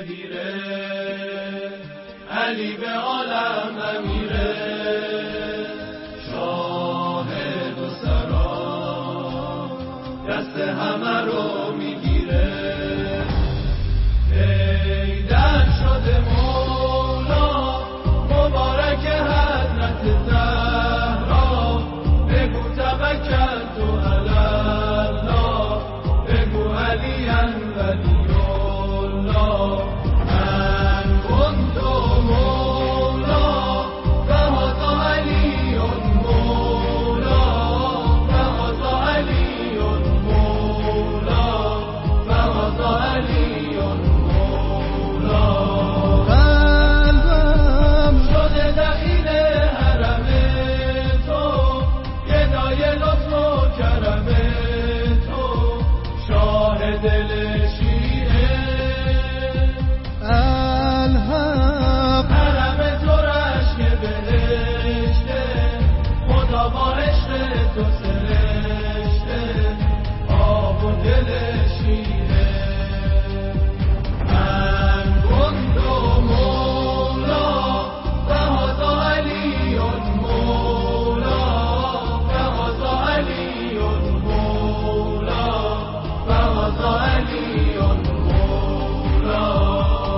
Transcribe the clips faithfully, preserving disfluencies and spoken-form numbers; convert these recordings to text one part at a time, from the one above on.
دیره علی به عالم امیره شاهد و سرا دست همه رو میگیره ایدن شده مولا مبارک حضرت زهرا بگو توکل تو الله بگو علی ولی الله من كنت مولا فهذا علی مولا فهذا علی مولا فهذا علی مولا قلبم شده دخیل حرم تو گدای لطف و کرم تو شاه دل شیعه الحق حرم تو رشک بهشته خدا با عشق تو سرشته آب و دل شیعه من كنت مولا فهذا علی مولا فهذا علی مولا فهذا علی مولا.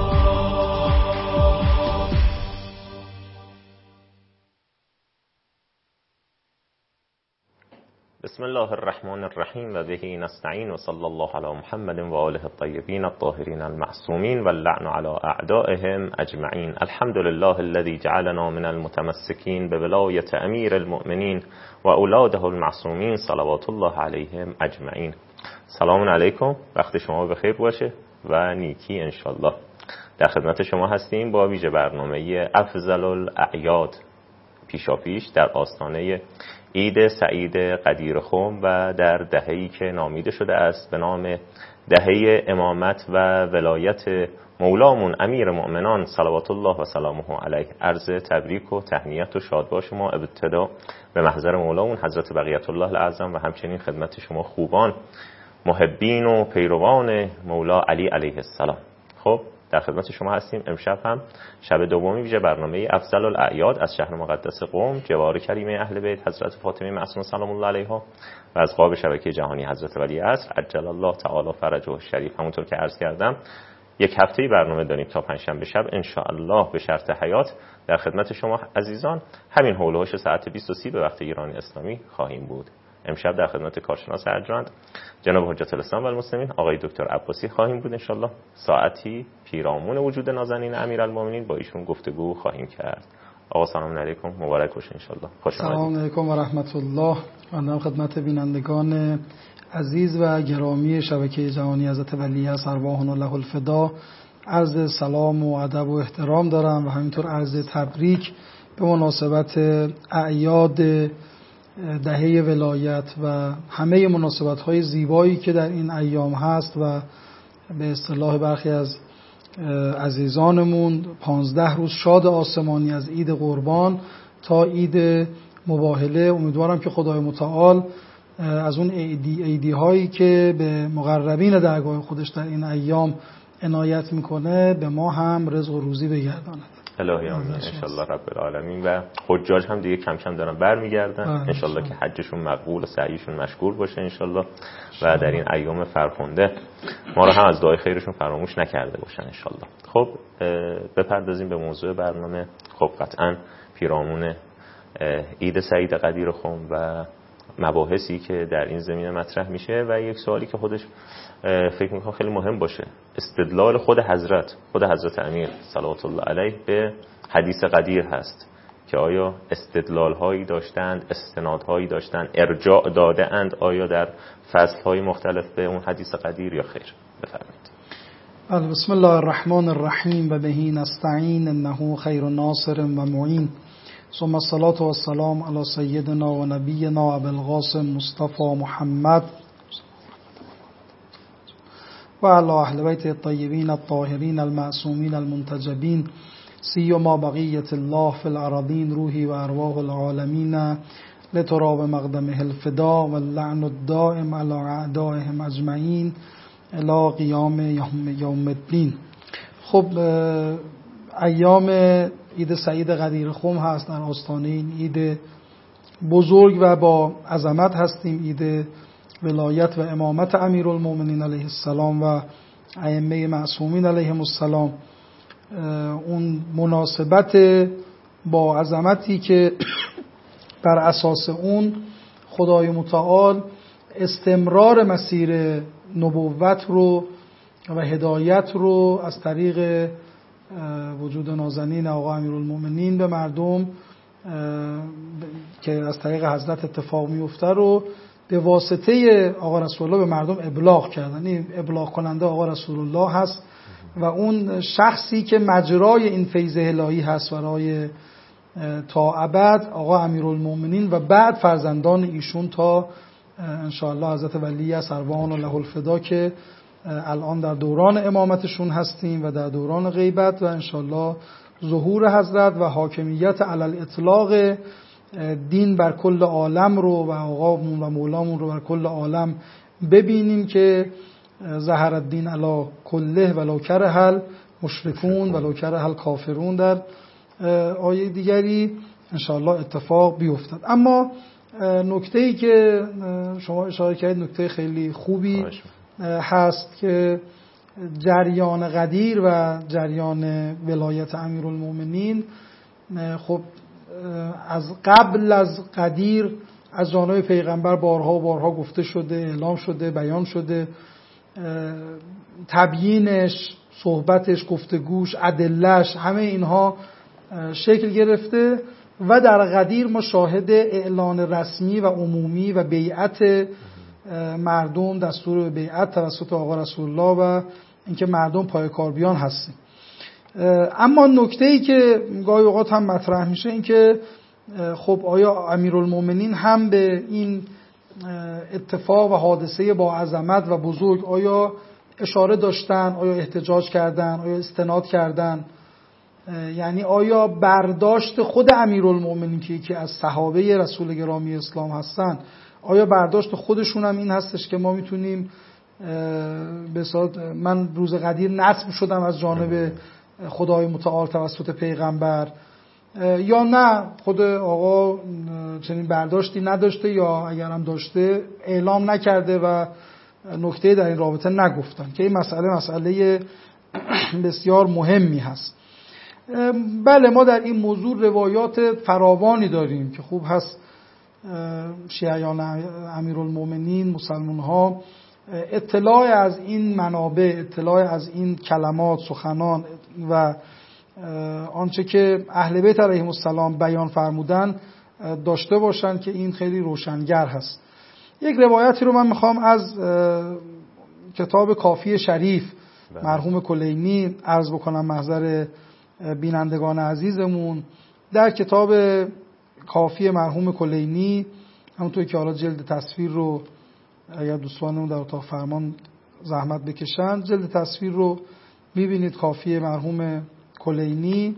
بسم الله الرحمن الرحیم و به نستعین و صلی الله علی محمد و آله الطیبین الطاهرین المعصومین و اللعن علی اعدائهم اجمعین. الحمد لله الذي جعلنا من المتمسکین بولایت امیر المؤمنین و اولاده المعصومین صلوات الله علیهم اجمعین. سلام علیکم، وقت شما بخیر باشه و نیکی انشالله. در خدمت شما هستیم با ویژه برنامه افضل الاعیاد پیشاپیش در آستانه عید سعید قدیر خم و در دهه‌ای که نامیده شده است به نام دهه امامت و ولایت مولامون امیر مؤمنان صلوات الله و سلامه علیه. عرض تبریک و تهنیت و شادباش ما ابتدا به محضر مولامون حضرت بقیت الله الاعظم و همچنین خدمت شما خوبان محبین و پیروان مولا علی علیه السلام. خب در خدمت شما هستیم. امشب هم شب دومی ویژه برنامه افضل الاعیاد از شهر مقدس قم، جوار کریمه اهل بیت حضرت فاطمه معصومه سلام الله علیها و از قاب شبکه جهانی حضرت ولی عصر عجل الله تعالی فرجه الشریف. همونطور که عرض کردم یک هفته برنامه داریم تا پنجشنبه شب ان شاء الله به شرط حیات در خدمت شما عزیزان همین هولوش ساعت بیست و سی به وقت ایران اسلامی خواهیم بود. امشب در خدمت کارشناس ارجمند جناب حجت الاسلام و المسلمین آقای دکتر عباسی خواهیم بود. انشالله ساعتی پیرامون وجود نازنین امیرالمومنین با ایشون گفتگو خواهیم کرد. آقا سلام علیکم، مبارک باشه انشالله. خوش آمدید. سلام علیکم و رحمت الله. من خدمت بینندگان عزیز و گرامی شبکه جهانی حضرت ولی عصر ارواحنا له الفدا عرض سلام و ادب و احترام دارم و همینطور عرض تبریک به مناسبت اعیاد دهه ولایت و همه مناسبت‌های زیبایی که در این ایام هست و به اصطلاح برخی از عزیزانمون پانزده روز شاد آسمانی از عید قربان تا عید مباهله. امیدوارم که خدای متعال از اون عیدی, عیدی هایی که به مقربین درگاه خودش در این ایام عنایت میکنه به ما هم رزق و روزی بگرداند. الهی آمین انشالله رب العالمین. و حجاج هم دیگه کم کم دارن برمیگردن انشالله که حجشون مقبول و سعیشون مشکور باشه انشالله و در این ایام فرخنده ما رو هم از دعای خیرشون فراموش نکرده باشن انشالله. خب بپردازیم به موضوع برنامه. خب قطعا پیرامون عید سعید قدیر خم و مباحثی که در این زمینه مطرح میشه و یک سوالی که خودش فکر میکنم خیلی مهم باشه، استدلال خود حضرت خود حضرت امیر صلوات الله علیه به حدیث قدیر هست که آیا استدلال هایی داشتند، استناد هایی داشتند، ارجاع داده اند آیا در فصل های مختلف به اون حدیث قدیر یا خیر؟ بفرمایید. بسم الله الرحمن الرحیم و به نستعین انه خیر ناصر و معین ثم الصلاة والسلام علی سیدنا و نبینا ابوالقاسم مصطفى محمد و علی اهل بیت الطیبین الطاهرین المعصومین المنتجبین سیما بقیت الله فی الارضین روحی و ارواح العالمین لتراب مقدمه الفدا و اللعن الدائم علی اعدائهم اجمعین الی قیام یوم الدین. خب ایام عید سعید قدیرخم هست، در آستانه این عید بزرگ و با عظمت هستیم، عید ولایت و امامت امیرالمومنین علیه السلام و ائمه معصومین علیهم السلام. اون مناسبت با عظمتی که بر اساس اون خدای متعال استمرار مسیر نبوت رو و هدایت رو از طریق وجود نازنین آقا امیرالمومنین به مردم که از طریق حضرت اتفاق میفته رو به واسطه آقا رسول الله به مردم ابلاغ کردن. این ابلاغ کننده آقا رسول الله هست و اون شخصی که مجرای این فیض الهی هست برای تا ابد آقا امیرالمومنین و بعد فرزندان ایشون تا انشاءالله حضرت ولی سروان له الفدا که الان در دوران امامتشون هستیم و در دوران غیبت و انشاءالله ظهور حضرت و حاکمیت علی الاطلاق دین بر کل عالم رو و آقامون و مولامون رو بر کل عالم ببینیم که ظهر الدین علی کله ولو کره المشرکون ولو کره الکافرون در آیه دیگری انشاءالله اتفاق بیفتد. اما نکته‌ای که شما اشاره کردید نکته خیلی خوبی هست که جریان قدیر و جریان ولایت امیرالمومنین خب از قبل از قدیر از جانب پیغمبر بارها و بارها گفته شده، اعلام شده، بیان شده، تبیینش، صحبتش، گفتگوش، ادله‌اش، همه اینها شکل گرفته و در قدیر ما شاهد اعلان رسمی و عمومی و بیعت مردم، دستور به بیعت توسط آقا رسول الله و اینکه مردم پایه‌کاربیان هستیم. اما نکته‌ای که گاهی اوقات هم مطرح میشه این که خب آیا امیرالمومنین هم به این اتفاق و حادثه با عظمت و بزرگ آیا اشاره داشتن، آیا احتجاج کردن، آیا استناد کردن؟ یعنی آیا برداشت خود امیرالمومنین که یکی از صحابه رسول گرامی اسلام هستن، آیا برداشت خودشون هم این هستش که ما میتونیم به صورت من روز قدیر نصب شدم از جانب خدای متعال توسط پیغمبر، یا نه خود آقا چنین برداشتی نداشته یا اگر هم داشته اعلام نکرده و نکته در این رابطه نگفتن، که این مسئله مسئله بسیار مهمی هست. بله ما در این موضوع روایات فراوانی داریم که خوب هست شیعیان امیرالمومنین، مسلمان ها اطلاع از این منابع، اطلاع از این کلمات، سخنان و آنچه که اهل بیت علیهم السلام بیان فرمودن داشته باشن که این خیلی روشنگر هست. یک روایتی رو من میخوام از کتاب کافی شریف مرحوم کلینی عرض بکنم محضر بینندگان عزیزمون. در کتاب کافی مرحوم کلینی همونطور که حالا جلد تصویر رو اگر دوستانمون در اتاق فرمان زحمت بکشن جلد تصویر رو میبینید، کافی مرحوم کلینی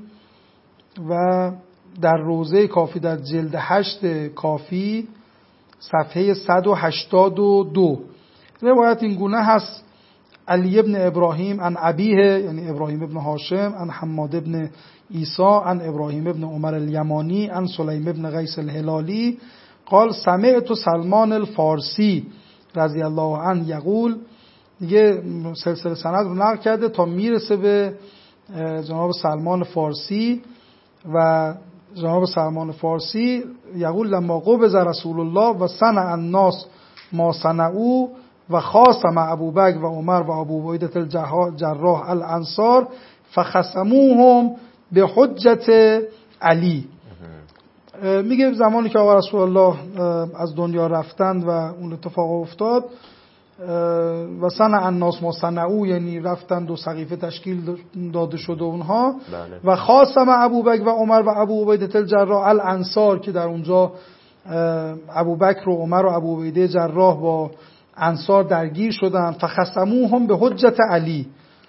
و در روضه کافی در جلد هشت کافی صفحه صد و هشتاد و دو روایت این گونه هست: علی ابن ابراهیم عن ابیه، یعنی ابراهیم ابن هاشم، عن حماد ابن عیسی عن ابراهیم ابن عمر الیمانی عن سلیم ابن قیس الهلالی قال سمعت سلمان الفارسی رضی الله عنه یقول. دیگه سلسله سند رو نقل کرده تا میرسه به جناب سلمان فارسی و جناب سلمان فارسی یقول لما قبض رسول الله و صنع الناس ما صنعوا و خاصم ابوبکر و عمر و ابو عبیده الجراح الانصار فخصموهم به حجت علی. میگه زمانی که آقا رسول الله از دنیا رفتند و اون اتفاق افتاد و صنع الناس ما صنعوا، یعنی رفتند و سقیفه تشکیل داده شد و اونها بله. و خاصم ابوبکر و عمر و ابو عبیده الجراح الانصار که در اونجا ابوبکر و عمر و ابو عبیده جراح با انصار درگیر شدند. فخصموهم به حجت علی،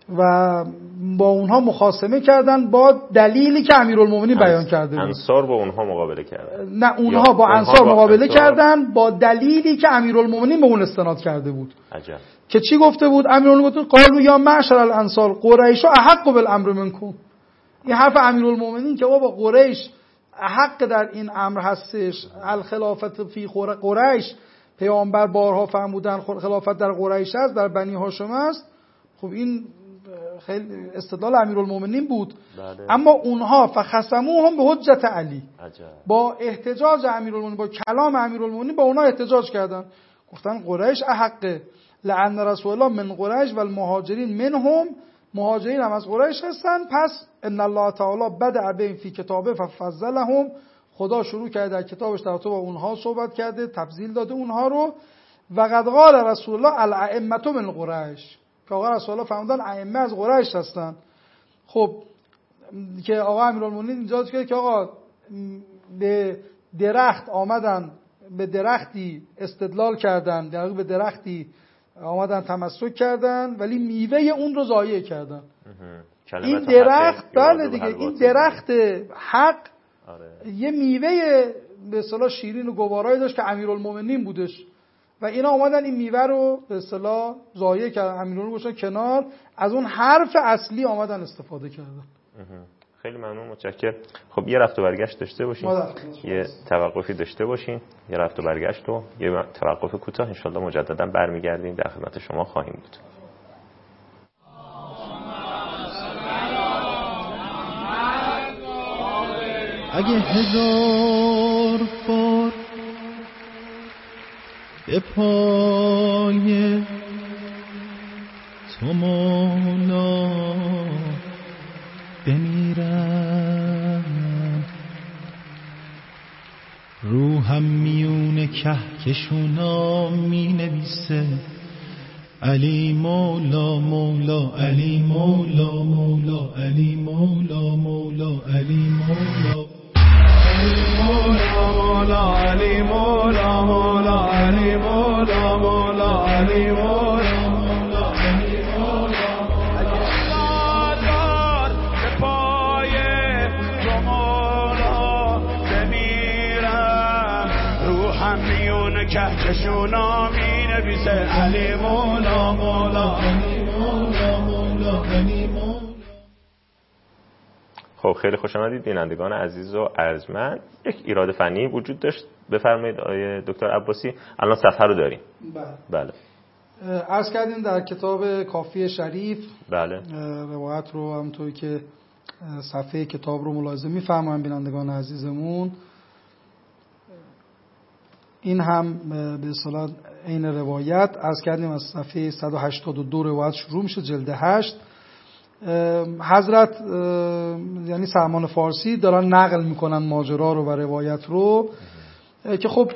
و با اونها مخاصمه کردن با دلیلی که امیرالمومنین بیان کرده بود. انصار با اونها مقابله کردن؟ نه، اونها با انصار با مقابله انصار... کردن با دلیلی که امیرالمومنین به اون استناد کرده بود. عجب. که چی گفته بود؟ امیرالمومنین قالوا یا معشر الانصار قریش احق بالامر منکم. این حرف امیرالمومنین که با قریش حق در این امر هستش، الخلافت فی قریش، پیامبر بارها فرمودن خلافت در قریش است، در بنی هاشم است. خب این خیلی استدلال امیرالمومنین بود. بله. اما اونها فخصموهم به حجت علی. عجب. با احتجاج امیرالمومنین، با کلام امیرالمومنین با اونها احتجاج کردن، گفتن قریش احق، لعن رسول الله من قریش و المهاجرین منهم، مهاجرین هم از قریش هستن، پس ان الله تعالی بدأ بهم فی کتابه ففضلهم، خدا شروع کرده در کتابش در تو با اونها صحبت کرده، تفضیل داده اونها رو. و قد قال رسول الله الائمه من قریش، که آقا رسول الله فرمودن ائمه از قریش هستن. خب که آقا امیرالمومنین اینجا کرده که آقا به درخت آمدن، به درختی استدلال کردن، در به درختی آمدن تمسک کردن ولی میوه اون رو ضایع کردن. این درخت بله دیگه، این درخت حق آره. یه میوه به اصطلاح شیرین و گوارایی داشت که امیرالمومنین بودش و اینا اومدن این میوه رو به اصطلاح ضایع کردن، امیرالمومنین گذاشتن کنار، از اون حرف اصلی آمدن استفاده کردن. خیلی ممنون، متشکرم. خب یه رفت و برگشت داشته باشین، یه توقفی داشته باشین، یه رفت و برگشت و یه توقف کوتاه، انشالله مجددا برمیگردیم، در خدمت شما خواهیم بود. اگه هزار بار به پای تو مولا بمیرم، روحم میون کهکشونا می نویسه علی مولا مولا علی مولا مولا علی مولا مولا علی مولا مولا علی مولا مولا علی مولا مولا علی مولا مولا علی مولا دار به پای تو مولا بمیرم، روحم میون کهکشونا می نویسه علی مولا مولا علی مولا مولا علی مولا. خب خیلی خوش آمدید بینندگان عزیز و ارجمند. یک ایراد فنی وجود داشت، بفرمایید آقای دکتر عباسی. الان صفحه رو داریم. بله بله عرض کردیم در کتاب کافی شریف بله روایت رو همونطوری که صفحه کتاب رو ملاحظه می‌فرمایید بینندگان عزیزمون، این هم به اصطلاح عین روایت عرض کردیم از صفحه صد و هشتاد و دو روایت شروع میشه، جلد هشت. حضرت یعنی سلمان فارسی دارن نقل میکنن ماجرا رو و روایت رو که خب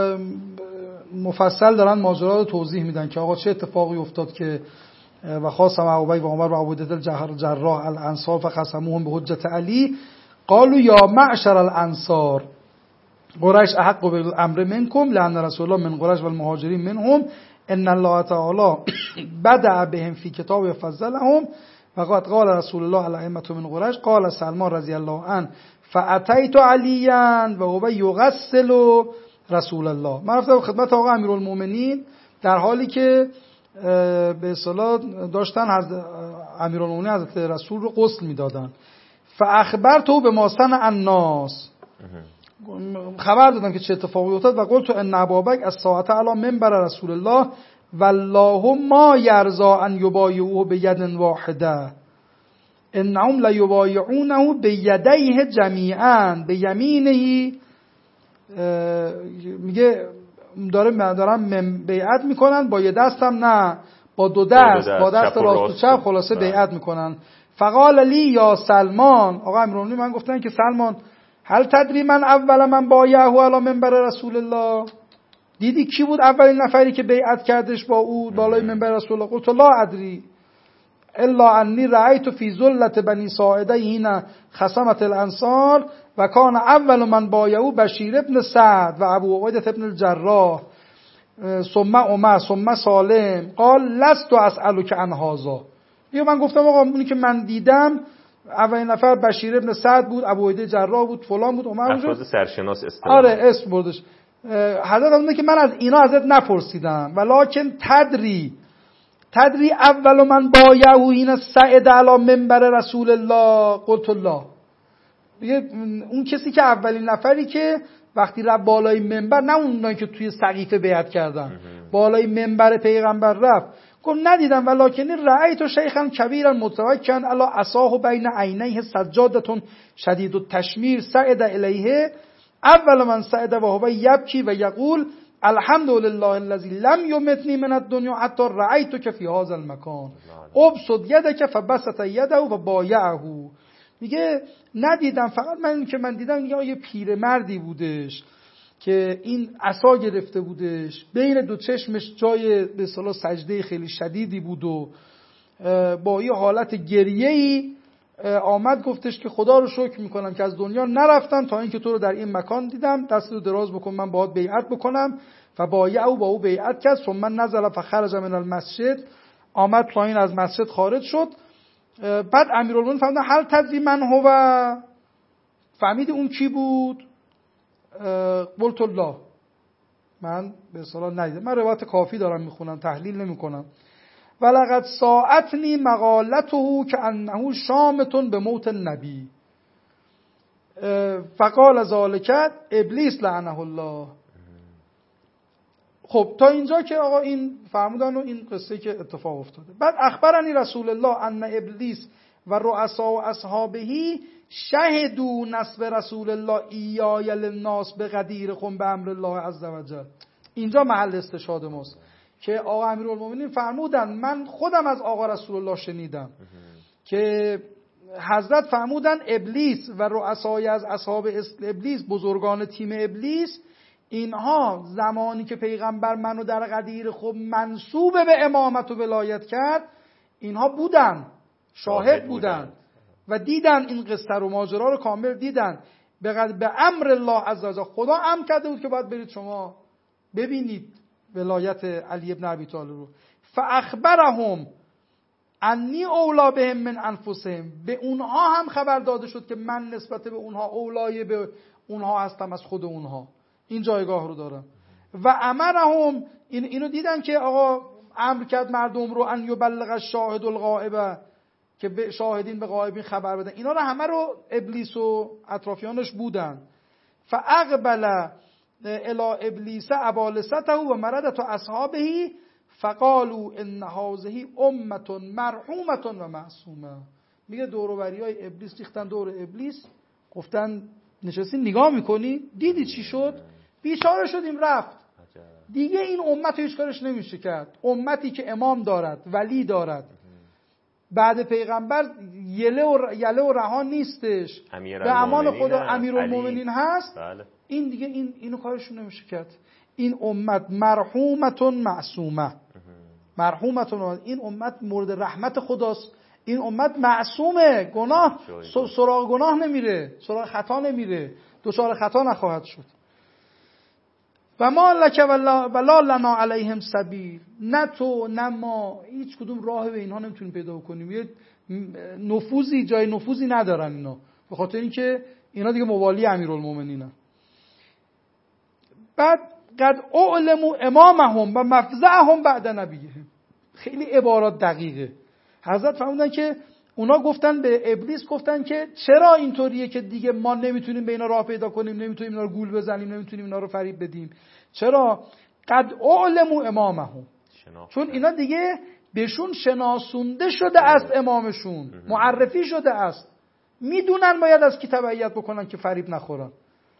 مفصل دارن ماجرا رو توضیح میدن که آقا چه اتفاقی افتاد که و خاصم ابوبکر و عمر و عبودة الجراح الانصار فخصموهم به حجت علی قالوا یا معشر الانصار قریش احق بالامر منکم لعن رسول الله من قریش و المهاجرین منهم ان الله تعالی بدأ بهم فی کتاب فضلهم وقد قال رسول الله الائمه من قریش قال سلمان رضی الله عنه فاتیت علیا و هو یغسل رسول الله. من رفتم خدمت آقا امیرالمومنین در حالی که به اصطلاح داشتن امیرالمومنین حضرت رسول رو غسل میدادن. فاخبرته بما صنع الناس، خبر دادم که چه اتفاقی افتاد و قلت ان ابابکر الساعه علی منبر رسول الله والله ما یرضى ان یبایعوه بید واحده انهم لا یبایعونه بیدیه جمیعا بیمینه. میگه داره دارن بیعت میکنن با یه دستم، نه با دو دست، با دست راست و چپ، خلاصه بیعت میکنن. فقال لی یا سلمان، آقا امیرالمومنین من گفتن که سلمان هل تدری من اول من بایعه علی منبر رسول الله، دیدی کی بود اولین نفری که بیعت کردش با او بالای منبر رسول الله؟ قلت لا ادری الا انی رأیت فی ذلة بنی ساعده حین خصمت الانصار و کان اول من بایعه بشیر ابن سعد و ابو عبیده ابن الجراح ثم عمر ثم سالم قال لست اسألک عن هذا. یا من گفتم آقا اونی که من دیدم اولین نفر بشیر ابن سعد بود، ابو عبیده جراح بود، فلان بود، عمر بود. افراد سرشناس اصطلاحاً. آره اسم بردش. حضرت اونه که من از اینا ازت نپرسیدم، ولکن تدری تدری اول من بایعه حین صعد علی منبر رسول الله قلت الله. دیگه اون کسی که اولین نفری که وقتی رفت بالای منبر، نه اونایی که توی سقیفه بیعت کردن، بالای منبر پیغمبر رفت، گفت ندیدم ولکن رأیت شیخا کبیرا متوکئا علی عصاه بین عینیه سجادة شدید التشمیر صعد الیه اول من صعد و هو یبکی و یقول الحمد لله الذی لم یمتنی من الدنیا حتی رأیتک فی هذا المکان ابسط یدک فبسط یده و بایعه. میگه ندیدم، فقط من که من دیدم یه پیرمردی بودش که این عصا گرفته بودش، بین دو چشمش جای به اصطلاح سجده خیلی شدیدی بود و با یه حالت گریه‌ای آمد گفتش که خدا رو شکر میکنم که از دنیا نرفتم تا اینکه تو رو در این مکان دیدم، دست رو دراز بکن من باهات بیعت بکنم. و بایعه او با او بیعت کرد. ثم نزل فخرج من المسجد، آمد پایین از مسجد خارج شد. بعد امیرالمومنین فهمید هل تدری من هو، فهمید اون کی بود؟ قلت الله، من به اصطلاح ندیدم، من روایت کافی دارم میخونم تحلیل نمیکنم. ولقد ساعتنی مقالته که انه شامتون به موت النبی فقال ذالک ابلیس لعنه الله. خب تا اینجا که آقا این فرمودن و این قصه که اتفاق افتاده. بعد اخبرنی رسول الله ان ابلیس و رؤسا و اصحابهی شهدوا نصب رسول الله ایای للناس به غدیر خم به امر الله عز وجل. اینجا محل استشهاد ماست که آقا امیرالمومنین فرمودن من خودم از آقا رسول الله شنیدم که حضرت فرمودن ابلیس و رؤسای از اصحاب ابلیس، بزرگان تیم ابلیس، اینها زمانی که پیغمبر منو در غدیر خب منسوب به امامت و ولایت کرد، اینها بودن، شاهد بودن و دیدن این قصه رو، ماجرا رو کامل دیدن. به به امر الله عز وجل، خدا امر کرده بود که باید برید شما ببینید ولایت علی ابن ابی طالب رو. فاخبرهم انی اولا بهم من انفسهم، به اونها هم خبر داده شد که من نسبت به اونها اولای به اونها هستم از خود اونها، این جایگاه رو دارم. و امرهم، این اینو دیدن که آقا امر کرد مردم رو ان یبلغ الشاهد الغائب، که به شاهدین به غایبین خبر بدن. اینا رو همه رو ابلیس و اطرافیانش بودن. فاقبل الی ابلیس ابالسته و مردت اصحابه فقالوا ان هذه امه مرحومه و معصومه. میگه دور و بریای ابلیس ریختن دور ابلیس، گفتن نشستی نگاه میکنی، دیدی چی شد؟ بیچاره شدیم رفت. دیگه این امت هیچ کارش نمیشه کرد. امتی که امام دارد، ولی دارد، بعد پیغمبر یله و یله و رها نیستش، به امان خدا امیرالمومنین هست. بله. این دیگه این اینو کارشون نمیشه کرد. این امت مرحومتون معصومه، مرحومتون، این امت مورد رحمت خداست. این امت معصومه، گناه سراغ گناه نمیره، سراغ خطا نمیره، دچار خطا نخواهد شد. و ما لک ولا لنا علیهم سبیل، نه تو نه ما هیچ کدوم راه به اینها نمیتونیم پیدا کنیم. یه نفوذی، جای نفوذی ندارن اینا، به خاطر اینکه اینا دیگه موالی امیرالمومنینن. بعد قد اعلموا امامهم و مفزعهم بعد نبیهم. خیلی عبارات دقیقه. حضرت فرمودن که اونا گفتن به ابلیس، گفتن که چرا اینطوریه که دیگه ما نمیتونیم به اینا راه پیدا کنیم، نمیتونیم اینا رو گول بزنیم، نمیتونیم اینا رو فریب بدیم. چرا؟ قد اعلموا امامهم، چون اینا دیگه بهشون شناسونده شده است، امامشون معرفی شده است، میدونن باید از کی تبعیت بکنن که فریب نخورن.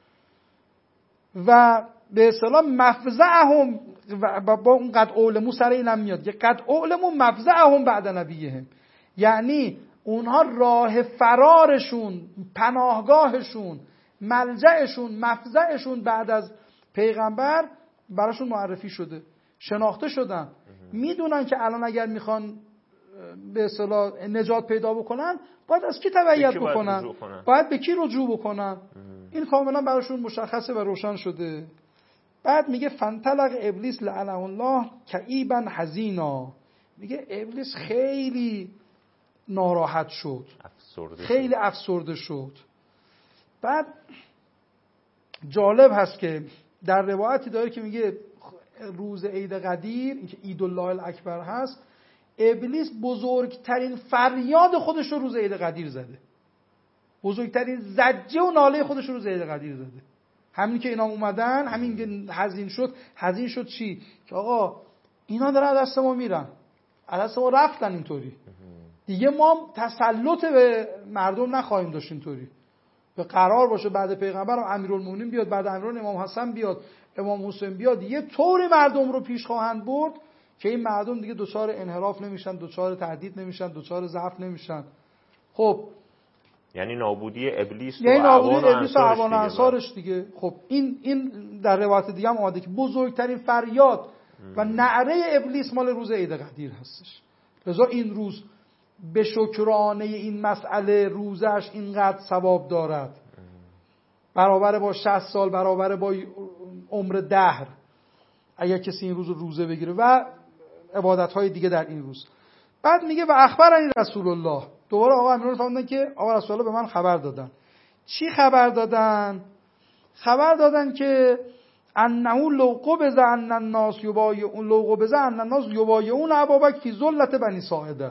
و به اصطلاح مفزعهم، با اون قد اعلموا سر اینم میاد که قد اعلموا مفزعهم بعد نبیهم، یعنی اونها راه فرارشون، پناهگاهشون، ملجأشون، مفزعشون بعد از پیغمبر براشون معرفی شده، شناخته شدن. میدونن که الان اگر میخوان به اصطلاح نجات پیدا بکنن باید از کی تبعیت بکنن، باید, باید به کی رجوع بکنن. این کاملا براشون مشخصه و روشن شده. بعد میگه فانطلق ابلیس لعنه الله کئیبا حزینا، میگه ابلیس خیلی ناراحت شد، افسرده خیلی افسرده شد. بعد جالب هست که در روایتی داره که میگه روز عید قدیر، این که عید الله الاکبر هست، ابلیس بزرگترین فریاد خودش رو روز عید قدیر زده، بزرگترین زجه و ناله خودش رو روز عید قدیر زده. همین که اینا اومدن، همین که حزین شد. حزین شد چی؟ که آقا اینا دارن از دست ما میرن، از دست ما رفتن، اینطوری دیگه ما تسلط به مردم نخواهیم داشت، اینطوری به قرار باشه بعد پیغمبر امیرالمومنین بیاد، بعد امیرالمومنین امام حسن بیاد، امام حسین بیاد، یه طوری مردم رو پیش خواهند برد که این مردم دیگه دچار انحراف نمیشن، دچار تهدید نمیشن، دچار ضعف نمیشن. خب یعنی نابودی ابلیس یعنی و نابودی اعوان ابلیس و اعوان انصارش دیگه. خب این این در روایت دیگه هم اومده که بزرگترین فریاد و نعره ابلیس مال روز عید قدیر هستش. لذا این روز به شکرانه این مسئله روزش اینقدر ثواب دارد، برابر با شصت سال، برابر با عمر دهر، اگر کسی این روز رو روزه بگیره و عبادت‌های دیگه در این روز. بعد میگه و اخبرنی رسول الله، دوباره آقا امیرالمومنین فهمیدن که آقا رسول الله به من خبر دادن. چی خبر دادن؟ خبر دادن که انه لو قبض ان الناس یبایعون لو قبض ان الناس یبایعون ابابکر فی ذلت بنی ساعده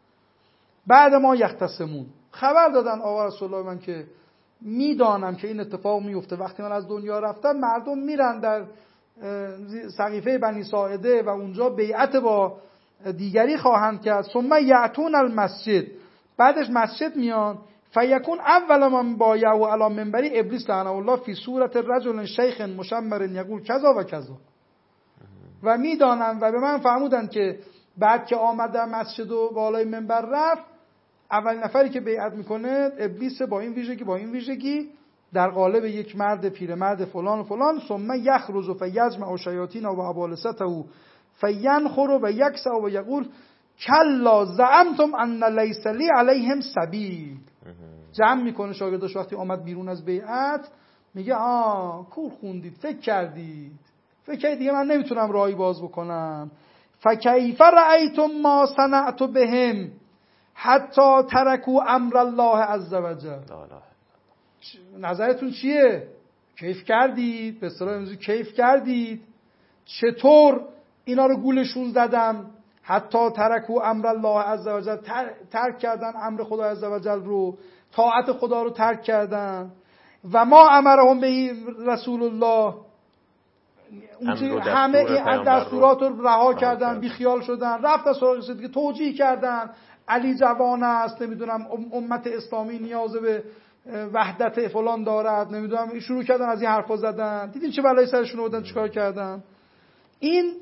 بعد ما یختصمون. خبر دادن آقا رسول الله من که میدانم که این اتفاق میفته، وقتی من از دنیا رفتم مردم میرن در سقیفه بنی ساعده و اونجا بیعت با دیگری خواهند کرد. ثم یأتون المسجد، بعدش مسجد میان، فیکون اول من بایعوا علی منبری ابلیس لعنه الله فی صورت رجل شیخ مشمر یقول کذا و کذا. و میدانم و به من فرمودن که بعد که آمد در مسجد و بالای منبر رفت، اول نفری که بیعت میکنه ابلیس با این ویژگی با این ویژگی در قالب یک مرد پیرمرد فلان و فلان. ثم یخرج فیجمع شیاطین و ابالسته فینخر و یکسع و یقول کلا زعمتم ان لیس لی علیهم سبیل. جمع میکنه شاگرداش وقتی آمد بیرون از بیعت، میگه آه کور خوندید، فکر کردید فکر کردید دیگه من نمیتونم راهی باز بکنم. فکیف رأیتم ما صنعت بهم حتی ترکوا امر الله عز وجل. نظرتون چیه؟ کیف کردید؟ به اصطلاح امروزی کیف کردید چطور اینا رو گولشون زدم؟ حتی ترکوا امر الله عز وجل، ترک کردن امر خدا عز وجل رو، طاعت خدا رو ترک کردن. و ما امرهم به رسول الله، همه این دستورات رو رها کردن، بی خیال شدن، رفتن سراغ کسی دیگه، توجیه کردن علی جوان است، نمیدونم امت اسلامی نیاز به وحدت فلان دارد، نمیدونم شروع کردن از این حرفا زدن. دیدین چه بلایی سرشون آوردن، چیکار کردن؟ این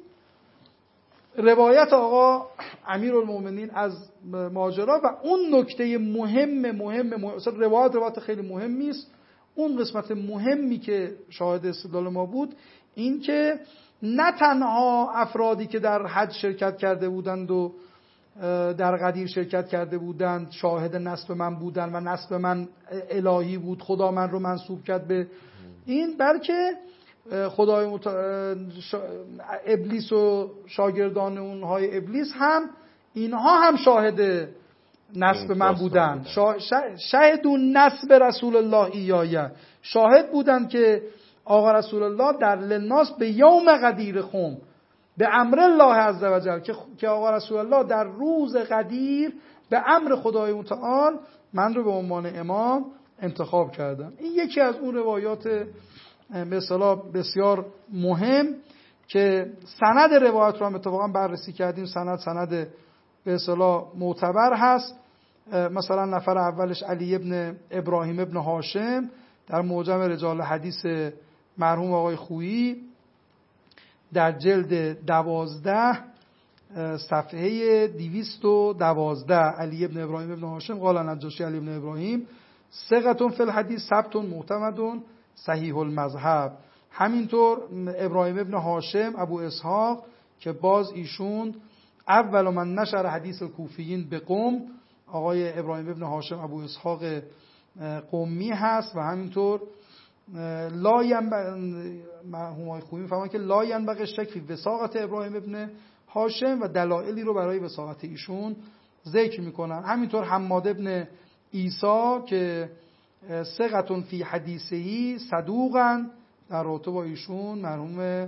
روایت آقا امیرالمومنین از ماجرا. و اون نکته مهم مهم مهم اصلا روایت روایت خیلی مهمی است. اون قسمت مهمی که شاهد استدلال ما بود این که نه تنها افرادی که در حج شرکت کرده بودند و در قدیر شرکت کرده بودند شاهد نسب من بودند و نسب من الهی بود، خدا من رو منسوب کرد به این، بلکه خدای مت... شا... ابلیس و شاگردان اونهای ابلیس هم اینها هم شاهد نسب من بودند. شا... شاهدون نسب رسول الله ایایه، شاهد بودند که آقا رسول الله در لناس به یوم قدیر خم به امر الله عز وجل، که آقا رسول الله در روز قدیر به امر خدای متعال من رو به عنوان امام انتخاب کردن. این یکی از اون روایات به اصطلاح بسیار مهم که سند روایت رو هم اتفاقا بررسی کردیم. سند سند به اصطلاح معتبر هست. مثلا نفر اولش علی ابن ابراهیم ابن هاشم در معجم رجال حدیث مرحوم آقای خویی در جلد دوازده صفحه دویست و دوازده، علی ابن ابراهیم ابن هاشم قال نجاشی علی ابن ابراهیم ثقة فی الحدیث ثبت معتمد صحیح المذهب. همینطور ابراهیم ابن هاشم ابو اسحاق که باز ایشون اول من نشر حدیث الکوفیین به قم، آقای ابراهیم ابن هاشم ابو اسحاق قمی هست. و همینطور لا ینبغی مرحوم خویی میفهمن که لا ینبغی شک فی وثاقت ابراهیم ابن هاشم و دلایلی رو برای وثاقت ایشون ذکر میکنن. همینطور حماد ابن عیسی که ثقة فی حدیثهی صدوقن، در رابطه با ایشون مرحوم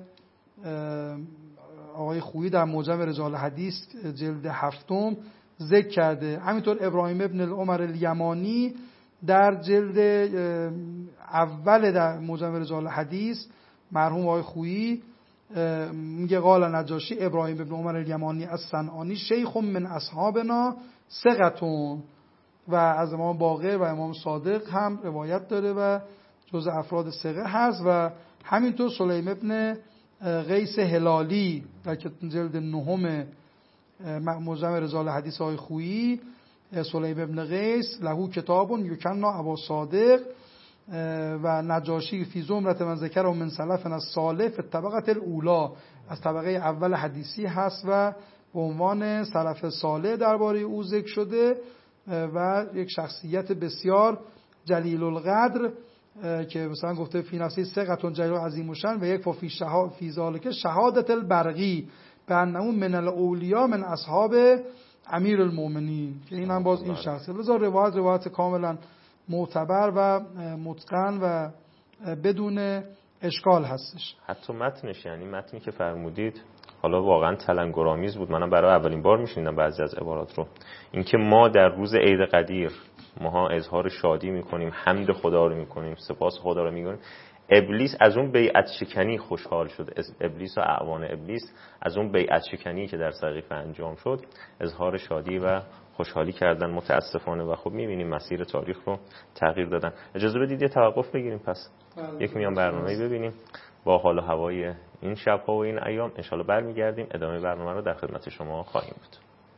آقای خویی در معجم رجال حدیث جلد هفتم ذکر کرده. همینطور ابراهیم ابن العمر الیمانی در جلد اول در معجم رجال حدیث مرحوم آقای خویی میگه قال نجاشی ابراهیم ابن عمر الیمانی الصنعانی شیخ من اصحابنا ثقة، و از امام باقر و امام صادق هم روایت داره و جزء افراد ثقه هست. و همینطور سلیم ابن قیس هلالی در جلد نهم معجم رجال حدیث های خویی، سلیم ابن قیس لهو کتاب یکنا ابا صادق، و نجاشی فی زمرة من ذکر و من سلفنا الصالح فی الطبقة الاولی، از طبقه اول حدیثی هست و به عنوان سلف صالح درباره او ذکر شده و یک شخصیت بسیار جلیل القدر که مثلا گفته فی نفسی ثقة جلیل عظیم الشأن و یک فی شها فی ذلک شهادت البرقی به انه من الاولیاء من اصحاب امیر المؤمنین، که این هم باز این شخص. لذا روایت روایت کاملا معتبر و متقن و بدون اشکال هستش. حتی متنش، یعنی متنی که فرمودید حالا واقعا تلنگرآمیز بود، منم برای اولین بار میشنیدم بعضی از عبارات رو. اینکه ما در روز عید قدیر ماها اظهار شادی میکنیم، حمد خدا رو میکنیم، سپاس خدا رو میکنیم، ابلیس از اون بیعت شکنی خوشحال شد. ابلیس و اعوان ابلیس از اون بیعت شکنی که در سقیفه انجام شد اظهار شادی و خوشحالی کردن متاسفانه، و خب میبینیم مسیر تاریخ رو تغییر دادن. اجازه بدید یه توقف بگیریم، پس یک میان برنامه‌ای ببینیم با حال و هوای این شب‌ها و این ایام. انشالله برمیگردیم ادامه برنامه رو در خدمت شما خواهیم بود.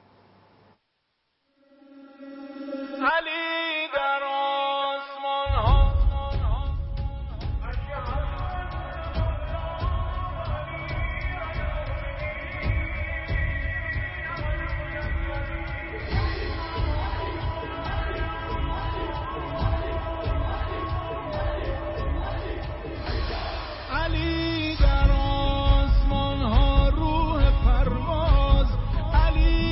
علی در آسمان ها علی در آسمان ها روح پرواز، علی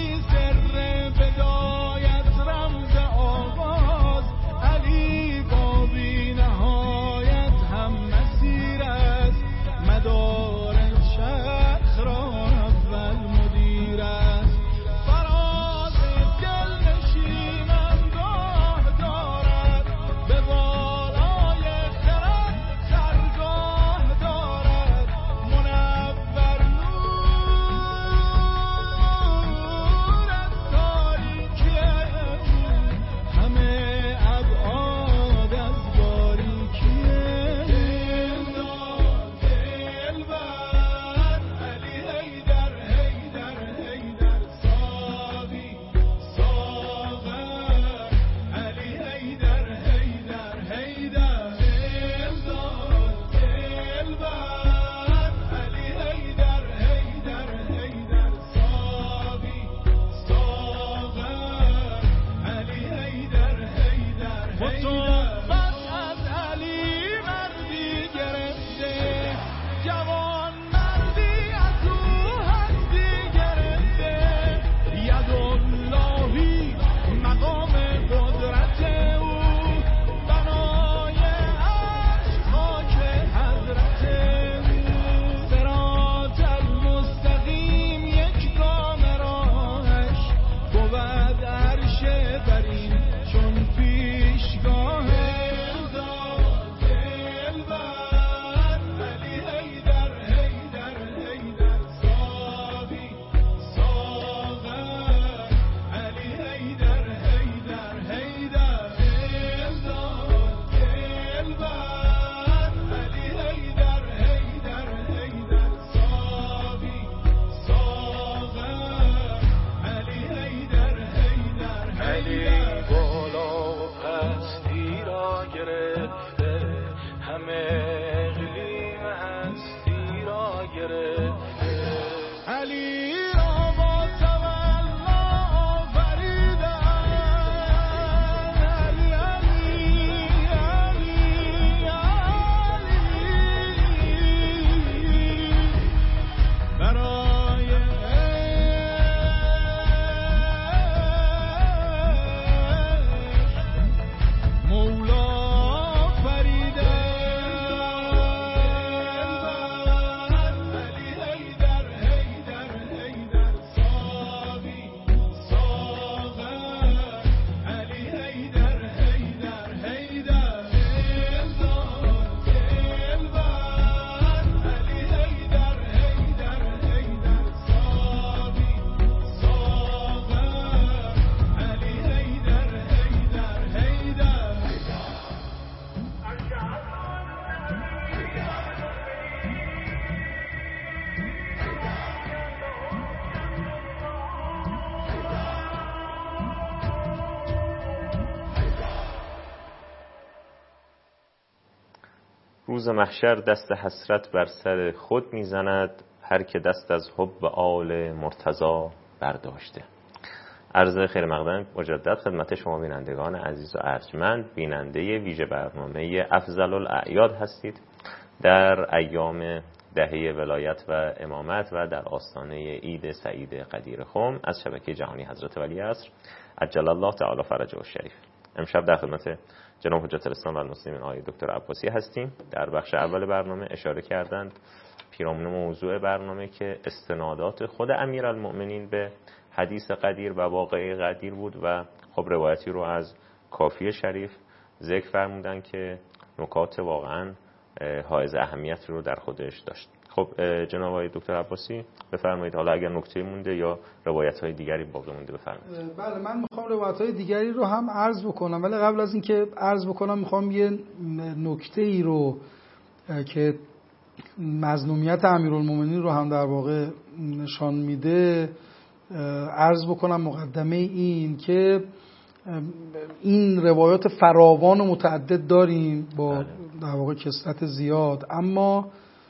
روز محشر دست حسرت بر سر خود میزند، هر که دست از حب آل مرتضی برداشته. عرض خیر مقدم مجدد خدمت شما بینندگان عزیز و ارجمند، بیننده ویژه برنامه افضل الاعیاد هستید در ایام دهه ولایت و امامت و در آستانه عید سعید قدیر خم از شبکه جهانی حضرت ولیعصر عجل الله تعالی فرجه الشریف. امشب در خدمت جناب حجت الاسلام و المسلمین آقای دکتر عباسی هستیم. در بخش اول برنامه اشاره کردند پیرامون موضوع برنامه که استنادات خود امیرالمؤمنین به حدیث قدیر و واقعه قدیر بود و خب روایتی رو از کافی شریف ذکر فرمودن که نکات واقعا حائز اهمیت رو در خودش داشت. خب جناب آقای دکتر عباسی بفرمایید، حالا اگر نکته مونده یا روایت‌های دیگری باقی مونده بفرمایید. بله، من میخوام روایت‌های دیگری رو هم عرض بکنم، ولی قبل از اینکه عرض بکنم میخوام یه نکته‌ای رو که مظلومیت امیرالمومنین رو هم در واقع نشان میده عرض بکنم. مقدمه این که این روایات فراوان و متعدد داریم با در واقع کثرت زیاد، اما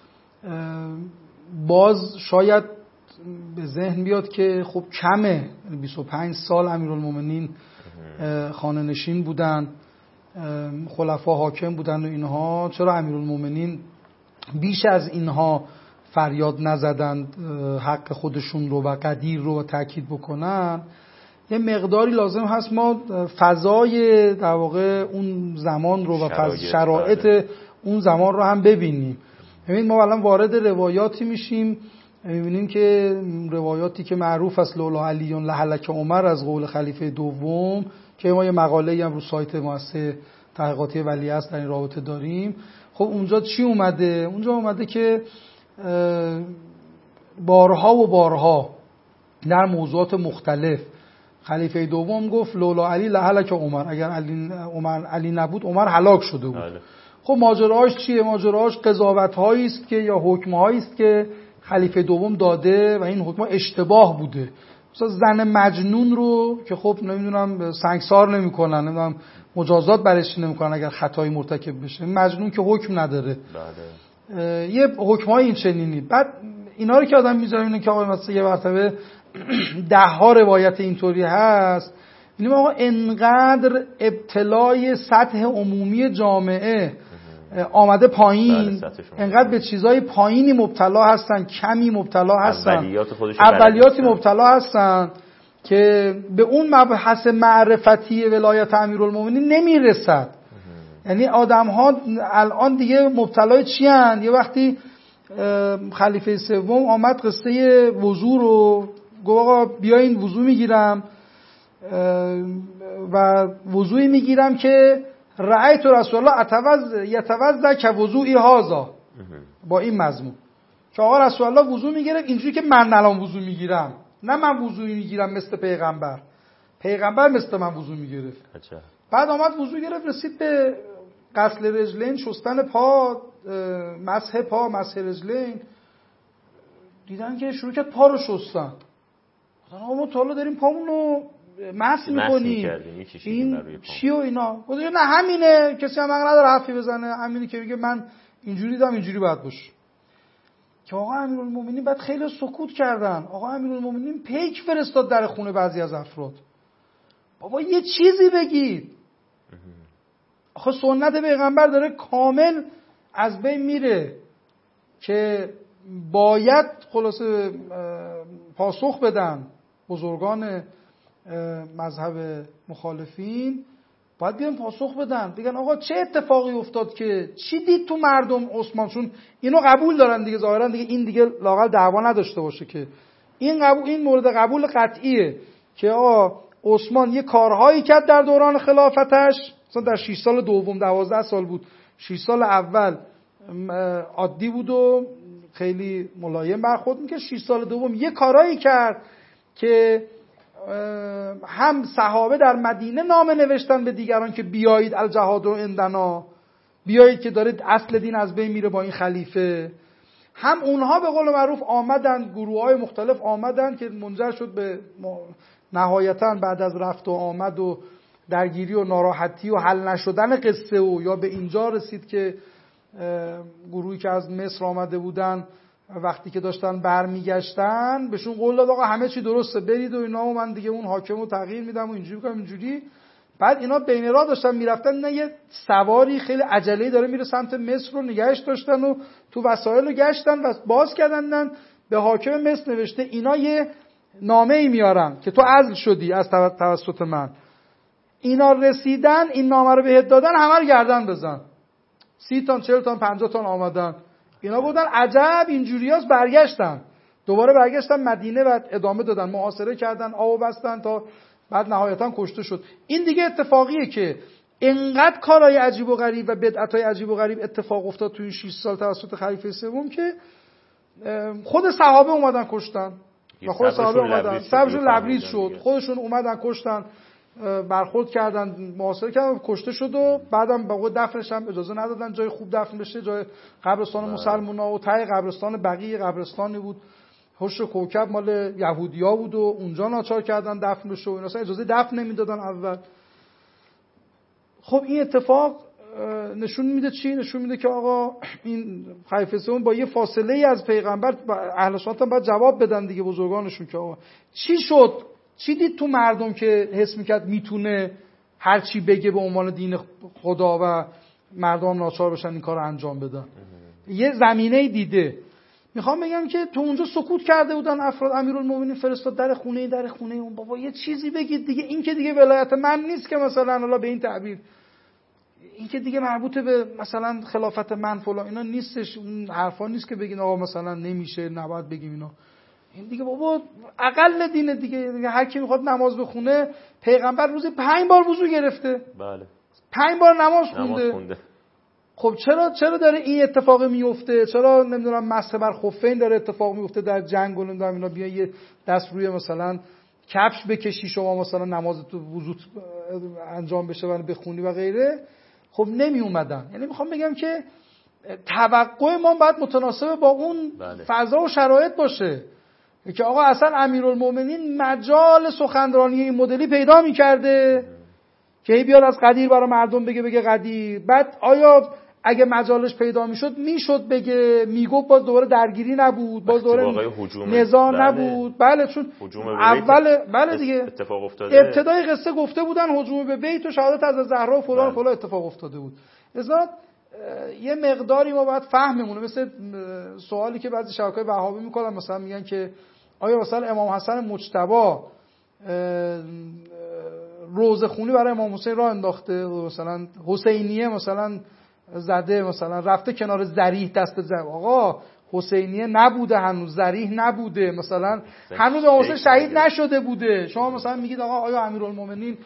باز شاید به ذهن بیاد که خب کمه، بیست و پنج سال امیرالمومنین خانه نشین بودن، خلفا حاکم بودن و اینها، چرا امیرالمومنین بیش از اینها فریاد نزدند حق خودشون رو و قدیر رو تاکید بکنن؟ یه مقداری لازم هست ما فضای در واقع اون زمان رو و شرایط, شرایط اون زمان رو هم ببینیم. ببین ما الان وارد روایاتی میشیم، میبینیم که روایاتی که معروف است لولا علی لهلک عمر از قول خلیفه دوم، که ما یه مقاله‌ای هم رو سایت مؤسسه تحقیقاتی ولیعصر در این رابطه داریم. خب اونجا چی اومده؟ اونجا اومده که بارها و بارها در موضوعات مختلف خلیفه دوم گفت لولا علی لهلک عمر، اگر علی عمر علی نبود عمر هلاک شده بود. بله. خب ماجراش چیه؟ ماجراش قضاوت‌هایی است که یا حکم‌هایی است که خلیفه دوم داده و این حکم‌ها اشتباه بوده. مثلا زن مجنون رو که خب نمیدونم سنگسار نمی‌کنن، نمیدونم مجازات برش نمی‌کنن اگر خطایی مرتکب بشه، مجنون که حکم نداره. بله. یه حکم‌های این چنینی. بعد اینا رو که آدم می‌ذاره اینه که آقا مثلا یه مرتبه ده ها روایت اینطوری هست، یعنی آقا انقدر ابتلای سطح عمومی جامعه آمده پایین، انقدر به چیزای پایینی مبتلا هستن، کمی مبتلا هستن، اولیات اولیاتی مبتلا هستن که به اون مبحث معرفتی ولایت امیرالمومنین نمیرسد. یعنی آدم ها الان دیگه مبتلای چی هن؟ یه وقتی خلیفه سوم آمد قصه وضو رو گفت آقا بیاین وضو میگیرم و وضوی میگیرم که رأیت رسول الله اتوضا یتوضا که وضوئی هذا، با این مضمون که آقا رسول الله وضو میگیره اینجوری که من الان وضو میگیرم، نه من وضوی میگیرم مثل پیغمبر، پیغمبر مثل من وضو میگرفت. بعد آمد وضو گرفت، رسید به غسل رجلین، شستن پا، مسح پا، مسح رجلین، دیدن که شروع کرد پا رو شستن. آقا ما تا حالا داریم پامون رو مسح میکنیم، این چی و اینا؟ گفت نه همینه، کسی هم حق نداره حرفی بزنه، همینه که میگه من اینجوری دیدم اینجوری باید باشه. که آقا امیرالمومنین بعد خیلی سکوت کردن. آقا امیرالمومنین پیک فرستاد در خونه بعضی از افراد، بابا یه چیزی بگید. آخه سنت پیغمبر داره کامل از بین میره که باید خلاصه پاسخ بدن بزرگان مذهب مخالفین، باید بیان پاسخ بدن، بگن آقا چه اتفاقی افتاد که چی دید تو مردم عثمان؟ چون اینو قبول دارن دیگه، ظاهرا دیگه این دیگه لااقل دعوا نداشته باشه که این قبول، این مورد قبول قطعیه که آقا عثمان یه کارهایی کرد در دوران خلافتش، مثلا در شش سال دوم دوازده سال بود، شش سال اول عادی بود و خیلی ملایم برخورد میکرد، شش سال دوم یه کارهایی کرد که هم صحابه در مدینه نامه نوشتن به دیگران که بیایید الجهاد عندنا، بیایید که داره اصل دین از بین میره با این خلیفه، هم اونها به قول معروف آمدن، گروه‌های مختلف آمدن که منجر شد به نهایتاً بعد از رفت و آمد و درگیری و ناراحتی و حل نشدن قصه و یا به اینجا رسید که گروهی که از مصر آمده بودن وقتی که داشتن برمیگشتن بهشون قول داد آقا همه چی درسته برید و اینا و من دیگه اون حاکم رو تغییر میدم و اینجوری کنم اینجوری. بعد اینا بین راه داشتن میرفتن، نه یه سواری خیلی عجله‌ای داره میره سمت مصر رو نگهش داشتن و تو وسایل رو گشتن و باز کردن به حاکم مصر نوشته اینا یه نامه‌ای میارن که تو عزل شدی از توسط من. اینا رسیدن این نامه رو بهت دادن، همه رو گردن بزن. سی تن چهل تن پنجاه تن آمدن. اینا بودن عجب اینجوریاست، برگشتن دوباره برگشتن مدینه و ادامه دادن، محاصره کردن، آب بستن تا بعد نهایتا کشته شد. این دیگه اتفاقیه که انقدر کارهای عجیب و غریب و بدعتای عجیب و غریب اتفاق افتاد تو این شش سال توسط خلیفه سوم که خود صحابه اومدن کشتن و خود صحابه اومدن صبرشون لبریز شد، خودشون اومدن کشتن، برخورد کردن، محاصره کردن، کشته شد و بعدم به قول دفنش هم اجازه ندادن جای خوب دفن بشه، جای قبرستان مسلمونا و ته قبرستان بقیه قبرستانی بود هوش و کوکب مال یهودیا بود و اونجا ناچار کردن دفن بشه و اینا، اصلا اجازه دفن نمیدادن اول. خب این اتفاق نشون میده چی؟ نشون میده که آقا این خلیفه سوم با یه فاصله ای از پیغمبر اهل سنت هم باید جواب بدن دیگه، بزرگانشون که آقا چی شد؟ چی دید تو مردم که حس میکرد میتونه هر چی بگه به عنوان دین خدا و مردم ناچار بشن این کار رو انجام بدن؟ یه زمینه دیده. میخوام بگم که تو اونجا سکوت کرده بودن افراد، امیرالمومنین فرستاد در خونه در خونه اون بابا یه چیزی بگید دیگه، این که دیگه ولایت من نیست که مثلا الله به این تعبیر، این که دیگه مربوط به مثلا خلافت من فلان اینا نیستش، اون حرفا نیست که بگین آقا مثلا نمیشه نباید بگیم اینا. این دیگه بابا اقل دینه دیگه, دیگه هر کی میخواد نماز بخونه، پیغمبر روزی پنج بار وضو گرفته، بله پنج بار نماز خونده, نماز خونده. خب چرا چرا داره این اتفاق میفته؟ چرا نمیدونم مسح بر خفین داره اتفاق میفته در جنگ و نمیدونم اینا، بیا یه دست روی مثلا کفش بکشی شما مثلا نماز تو وضو انجام بشه و بخونی و غیره. خب نمی اومدن. یعنی میخوام بگم که توقع ما باید متناسب با اون بله. فضا و شرایط باشه که آقا اصلا امیرالمومنین مجال سخنرانی این مدلی پیدا میکرده که هی بیاد از قدیر برای مردم بگه بگه قدیر، بعد آیا اگه مجالش پیدا میشد میشد بگه میگفت باز دوباره درگیری نبود، باز دوباره نزاع بله. نبود بله چون اول بله دیگه اتفاق افتاده، ابتدای قصه گفته بودن هجوم به بیت و شهادت از زهرا و فلان فلان اتفاق افتاده بود. لذا یه مقداری ما باید فهممونه، مثل سوالی که بعضی شبکه‌های وهابی میکنن مثلا میگن که آیا مثلا امام حسن مجتبی روزه خونی برای امام حسین راه انداخته، مثلا حسینیه مثلا زده، مثلا رفته کنار ذریح دست زد، آقا حسینیه نبوده هنوز، ذریح نبوده، مثلا هنوز امام حسین شهید نشده بوده، شما مثلا میگید آقا آیا امیرالمومنین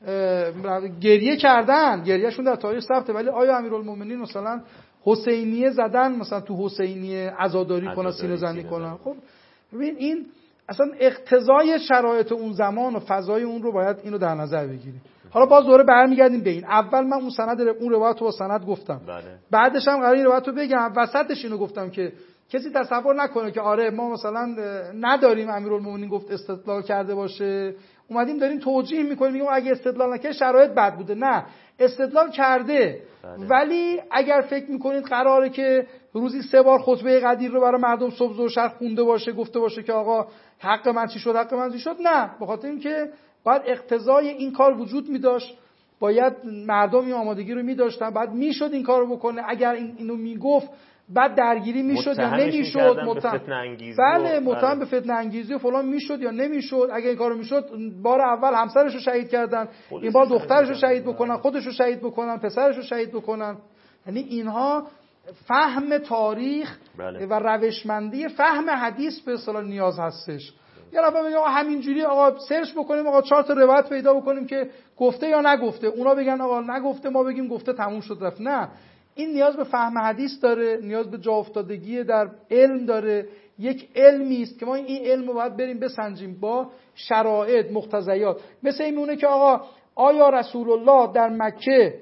گریه کردن، گریهشون در تاریخ ثبته، ولی آیا امیرالمومنین مثلا حسینیه زدن، مثلا تو حسینیه عزاداری کنن، سینه زنی کنن؟ خب ببین این اصلا اقتضای شرایط اون زمان و فضای اون رو باید اینو در نظر بگیریم. حالا باز دوره برمیگردیم به این. اول من اون سند اون روایت رو با سند گفتم، بله. بعدش هم قرار این روایت رو بگم، وسطش اینو گفتم که کسی تصور نکنه که آره ما مثلا نداریم امیرالمومنین گفت استدلال کرده باشه، اومدیم داریم توجیه میکنیم میگیم اگه استدلال نکنه شرایط بد بوده. نه، استدلال کرده، بله. ولی اگر فکر میکنید قراره که روزی سه بار خطبه قدیر رو برای مردم صبح ظهر شب خونده باشه، گفته باشه که آقا حق من چی شد حق من چی شد، نه، به خاطر اینکه باید اقتضای این کار وجود می‌داشت، باید مردم این آمادگی رو می‌داشتن، بعد میشد این کارو بکنه. اگر این اینو میگفت بعد درگیری میشد یا نمیشد، متهم بله متهم به فتنه انگیزی و فلان میشد یا نمیشد. اگه این کارو میشد بار اول همسرش رو شهید کردن، این بار دخترش رو شهید بکنن، خودش رو شهید بکنن، پسرش رو شهید بکنن. یعنی اینها فهم تاریخ بله. و روشمندی فهم حدیث به اصطلاح نیاز هستش. یا نفر بگه آقا همینجوری آقا سرچ بکنیم، آقا چهار تا روایت پیدا بکنیم که گفته یا نگفته، اونا بگن آقا نگفته، ما بگیم گفته، تموم شد رفت. نه، این نیاز به فهم حدیث داره، نیاز به جا افتادگی در علم داره. یک علمی است که ما این علم رو باید بریم بسنجیم با شرایط، مقتضیات. مثل این میمونه که آقا آیا رسول الله در مکه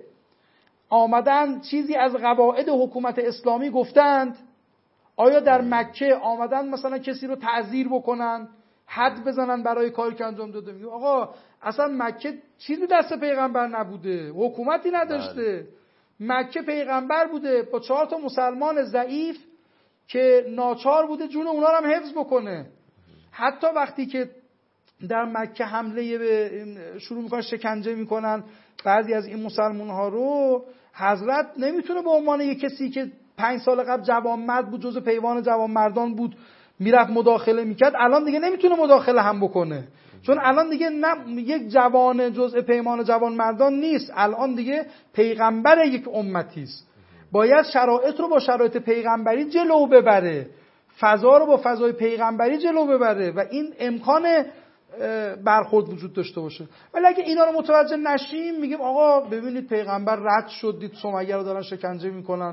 آمدن چیزی از قواعد حکومت اسلامی گفتند؟ آیا در مکه آمدن مثلا کسی رو تعزیر بکنن، حد بزنن برای کاری که انجام داده؟ میگه آقا اصلا مکه چیزی دست پیغمبر نبوده، حکومتی نداشته. مکه پیغمبر بوده با چهار تا مسلمان ضعیف که ناچار بوده جون اونا رو هم حفظ بکنه. حتی وقتی که در مکه حمله به شروع میکنن شکنجه میکنن بعضی از این مسلمان ها رو، حضرت نمیتونه به عنوان یک کسی که پنج سال قبل جوانمرد بود، جزء پیوان جوانمردان بود، میرفت مداخله میکرد، الان دیگه نمیتونه مداخله هم بکنه، چون الان دیگه نه یک جوان جزء پیمان جوانمردان نیست، الان دیگه پیغمبر یک امتی است. باید شرایط رو با شرایط پیغمبری جلو ببره، فضا رو با فضای پیغمبری جلو ببره و این امکان برخورد وجود داشته باشه. ولی اگه اینا رو متوجه نشیم میگیم آقا ببینید پیغمبر رد شد، دید سمیه رو دارن شکنجه میکنن،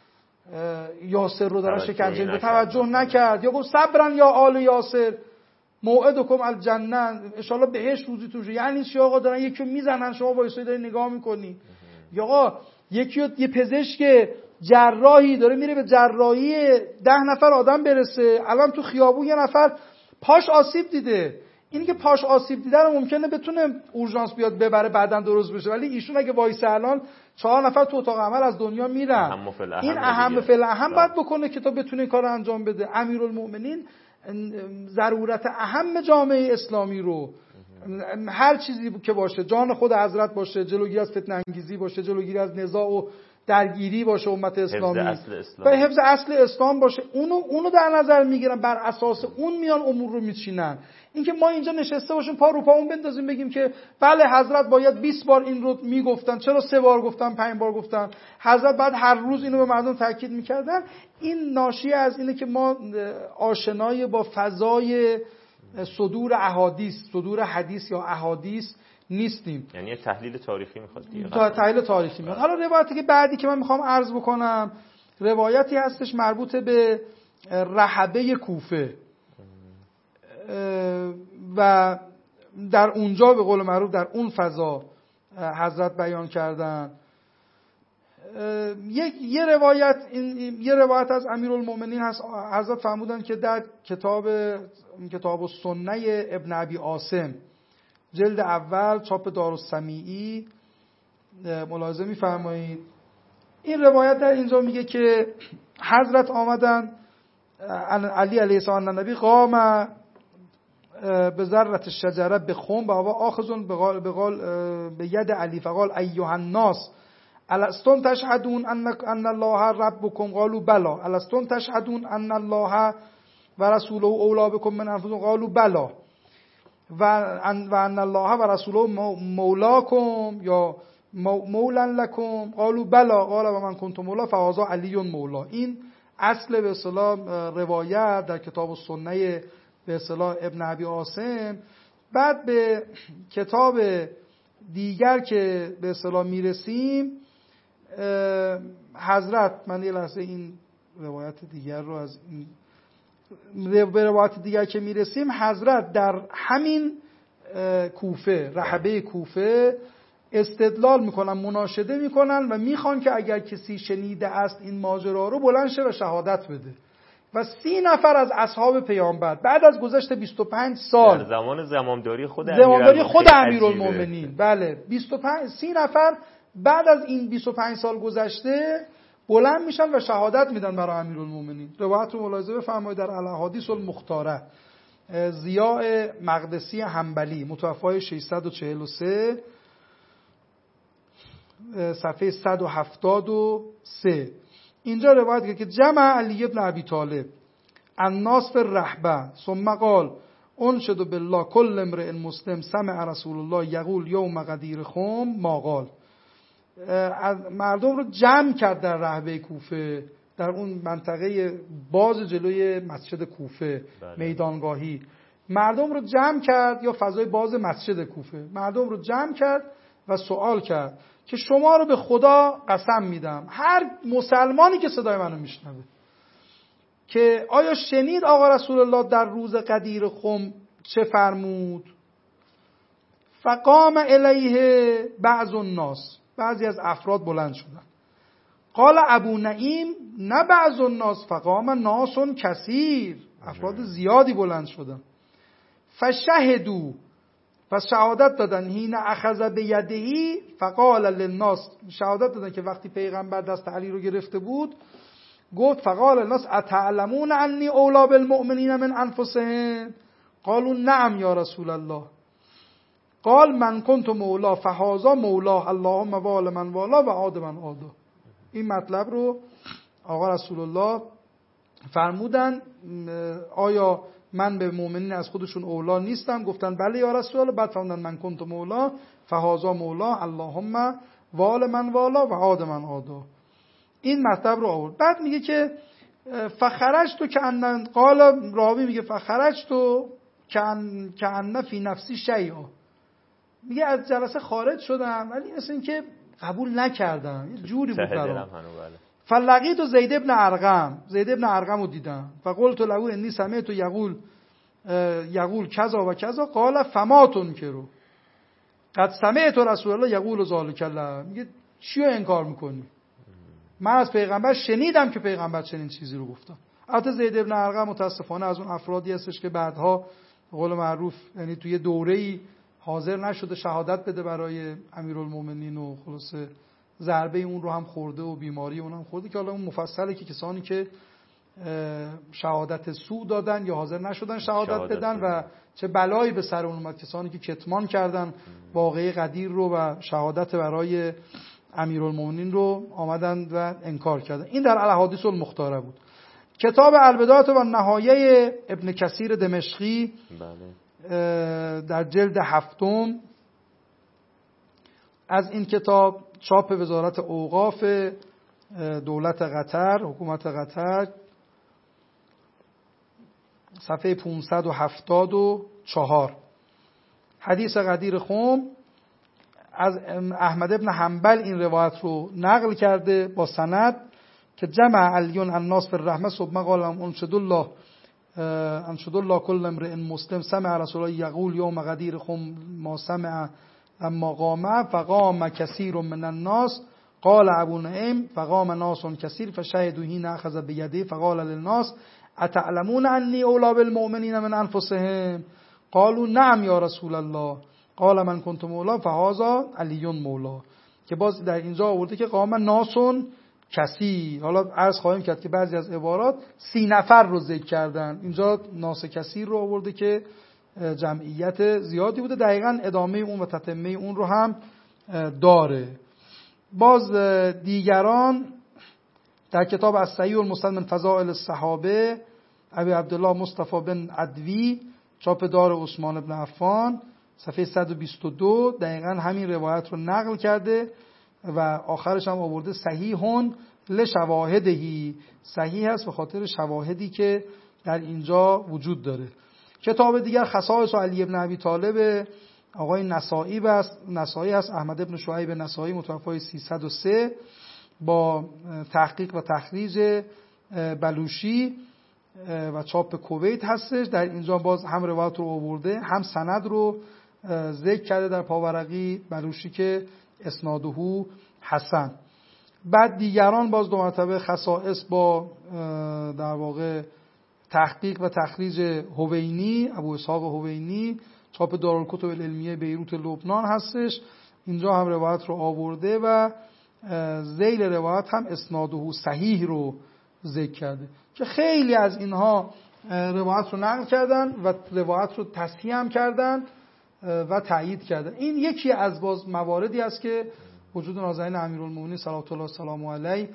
یاسر رو دارن شکنجه میکنن، توجه نکرد، یا گفت صبرن یا آل یاسر موعدکم الجنه، ان شاء الله بهشت روزیتون شه. یعنی چی آقا؟ دارن یکی رو میزنن شما وایسای داری نگاه میکنی. یا آقا یکی یه پزشک جراحی داره میره به جراحی ده نفر آدم برسه، الان تو خیابون یه نفر پاش آسیب دیده، اینی که پاش آسیب دیده رو ممکنه بتونه اورژانس بیاد ببره بعداً درست بشه، ولی ایشون اگه وایسه الان چهار نفر تو اتاق عمل از دنیا میرن. این اهم فعل اهم باید بکنه که تا بتونه این کار رو انجام بده. امیرالمؤمنین ضرورت اهم جامعه اسلامی رو، هر چیزی که باشه، جان خود حضرت باشه، جلوگیری از فتنه انگیزی باشه، جلوگیری از نزاع و درگیری باشه امت اسلامی، و حفظ اصل اسلام باشه، اونو اونو در نظر میگیرن، بر اساس اون میان امور رو میچینن. اینکه ما اینجا نشسته باشیم پا رو پا اون بندازیم بگیم که بله حضرت باید بیست بار این رو میگفتن، چرا سه بار گفتن، پنج بار گفتن، حضرت بعد هر روز اینو به مردم تاکید میکردن، این ناشی از اینه که ما آشنای با فضای صدور احادیث، صدور حدیث یا احادیث نیستیم. یعنی یه تحلیل تاریخی میخواد دیگه. تا تحلیل تاریخی میخواد. حالا روایتی که بعدی که من میخوام عرض بکنم روایتی هستش مربوط به رحبه کوفه و در اونجا به قول معروف در اون فضا حضرت بیان کردن. یک یه روایت این یه روایت از امیرالمؤمنین هست، حضرت فرمودن که در کتاب کتاب السنه ابن ابی عاصم جلد اول چاپ دارالسمیعی ملاحظه می‌فرمایید، این روایت در اینجا میگه که حضرت آمدن، علی علیه السلام نبی قام به ذرة الشجره بخم و آخذون بقال بقال به ید علی فقال ایها الناس الستم تشهدون ان ان الله ربکم قالوا بلا الستم تشهدون ان الله و رسوله اولی بکم من انفسکم قالوا بلا و ان و ان الله و رسوله مولاکم یا مولا لکم قالوا بلا قال و من کنت مولا فهذا علی مولا. این اصل به اصطلاح روایت در کتاب السنه به اصطلاح ابن ابی عاصم. بعد به کتاب دیگر که به اصطلاح میرسیم، حضرت من یه لحظه این روایت دیگر رو از این به روایت دیگر که میرسیم، حضرت در همین کوفه، رحبه کوفه استدلال میکنن، مناشده میکنن و میخوان که اگر کسی شنیده است این ماجرا رو بلند شه و شهادت بده. و سی نفر از اصحاب پیامبر بعد از گذشت بیست و پنج سال، در زمان زمامداری خود زمامداری خود امیرالمؤمنین، بله بیست و پنج سی نفر بعد از این بیست و پنج سال گذشته بلند میشن و شهادت میدن برای امیرالمؤمنین. روایت رو ملاحظه بفرمایید در الاحادیث المختاره، ضیاء مقدسی حنبلی، متوفای ششصد و چهل و سه، صفحه صد و هفتاد و سه. اینجا روایت که جمع علی ابن ابی طالب الناس فی الرحبه ثم قال انشد بالله کل امرئ مسلم سمع رسول الله یقول یوم غدیر خم ما قال. مردم رو جمع کرد در رحبه کوفه، در اون منطقه باز جلوی مسجد کوفه، بله. میدانگاهی مردم رو جمع کرد، یا فضای باز مسجد کوفه، مردم رو جمع کرد و سوال کرد که شما رو به خدا قسم میدم، هر مسلمانی که صدای منو میشنوه، که آیا شنید آقا رسول الله در روز غدیر خم چه فرمود؟ فقام الیه بعض الناس، بعضی از افراد بلند شدن. قال ابو نعیم نه بعض الناس فقام ناس کثیر، افراد زیادی بلند شدن. فشهدوا پس شهادت دادن حین اخذ بیدهی فقال للناس، شهادت دادن که وقتی پیغمبر دست علی رو گرفته بود گفت فقال للناس اتعلمون انی اولی بالمؤمنین من انفسهم قالوا نعم یا رسول الله قال من کنت مولا فهذا مولا اللهم وال من والا و عاد من عادا. این مطلب رو آقا رسول الله فرمودن آیا من به مؤمنین از خودشون اولا نیستم؟ گفتن بله یا رسول الله. بعد فرمودن من کنت مولا فهذا مولا اللهم وال من والا و عاد من عادا. این مطلب رو آورد. بعد میگه که فخرجت کأن قال راوی میگه فخرجت کأن کأن فی نفسی شیئا، میگه از جلسه خارج شدم ولی مثل این که قبول نکردم، یه جوری بود برام. فلقیت زید ابن ارقم، زید ابن ارقم رو دیدم فقلت له انی سمعت یقول یقول کذا و کذا قال فما تنکروا قد سمعت رسول الله یقول ذلک الله. میگه چی رو انکار میکنی؟ من از پیغمبر شنیدم که پیغمبر چنین چیزی رو گفتن. البته زید ابن ارقم متاسفانه از اون افرادی هستش که بعدها به قول معروف یعنی توی دوره‌ای حاضر نشده شهادت بده برای امیرالمومنین و خلاصه ضربه اون رو هم خورده و بیماری اون هم خورده که حالا اون مفصله که کسانی که شهادت سوء دادن یا حاضر نشدن شهادت, شهادت بدن و چه بلایی به سر اون اومد، کسانی که کتمان کردن واقعه قدیر رو و شهادت برای امیرالمومنین رو آمدن و انکار کردن. این در الاحادیث المختاره بود. کتاب البدایه و النهایه ابن کثیر دمشقی بله. در جلد هفتم از این کتاب چاپ وزارت اوقاف دولت قطر، حکومت قطر، صفحه پانصد و هفتاد و چهار. حدیث قدیر خم از احمد ابن حنبل این روایت رو نقل کرده با سند که جمع علیون الناس فی الرحمه ثم قال انشد الله انشد الله کل امرئ مسلم سمع رسول الله یقول یوم قدیر خم ما سمع اما قام فقام کثیر من الناس قال ابو نعیم فقام ناس کثیر فشهدوا حين اخذ بيده فقال للناس اتعلمون انی اولی بالمؤمنین من انفسهم قالوا نعم یا رسول الله قال من کنت مولا فهذا علی مولا. که باز در اینجا آورده که قام ناسون کثیر. حالا عرض خواهیم کرد که بعضی از عبارات سی نفر رو ذکر کردن، اینجا ناس کثیر رو آورده که جمعیت زیادی بوده. دقیقاً ادامه اون و تتمه اون رو هم داره. باز دیگران در کتاب الصحیح المسند من فضائل الصحابه ابی عبدالله مصطفی بن عدوی چاپ دار عثمان بن عفان صفحه صد و بیست و دو دقیقاً همین روایت رو نقل کرده و آخرش هم آورده صحیحون لشواهدهی، صحیح است به خاطر شواهدی که در اینجا وجود داره. کتاب دیگر خصائص علی ابن ابی طالب آقای نسائی است، نسائی است احمد ابن شعیب نسائی متوفی سیصد و سه با تحقیق و تخریج بلوشی و چاپ کویت هستش. در اینجا باز هم روایت رو آورده هم سند رو ذکر کرده در پاورقی بلوشی که اسناده حسن. بعد دیگران باز دو مرتبه خصائص با در واقع تحقیق و تخریج هوینی ابو اسحاق هوینی چاپ دارالکتب العلمیه بیروت لبنان هستش. اینجا هم روایت رو آورده و ذیل روایت هم اسناده صحیح رو ذکر کرده که خیلی از اینها روایت رو نقل کردن و روایت رو تصحیح هم کردن و تایید کردن. این یکی از باز مواردی است که وجود نازنین امیرالمومنین صلوات الله سلام علیه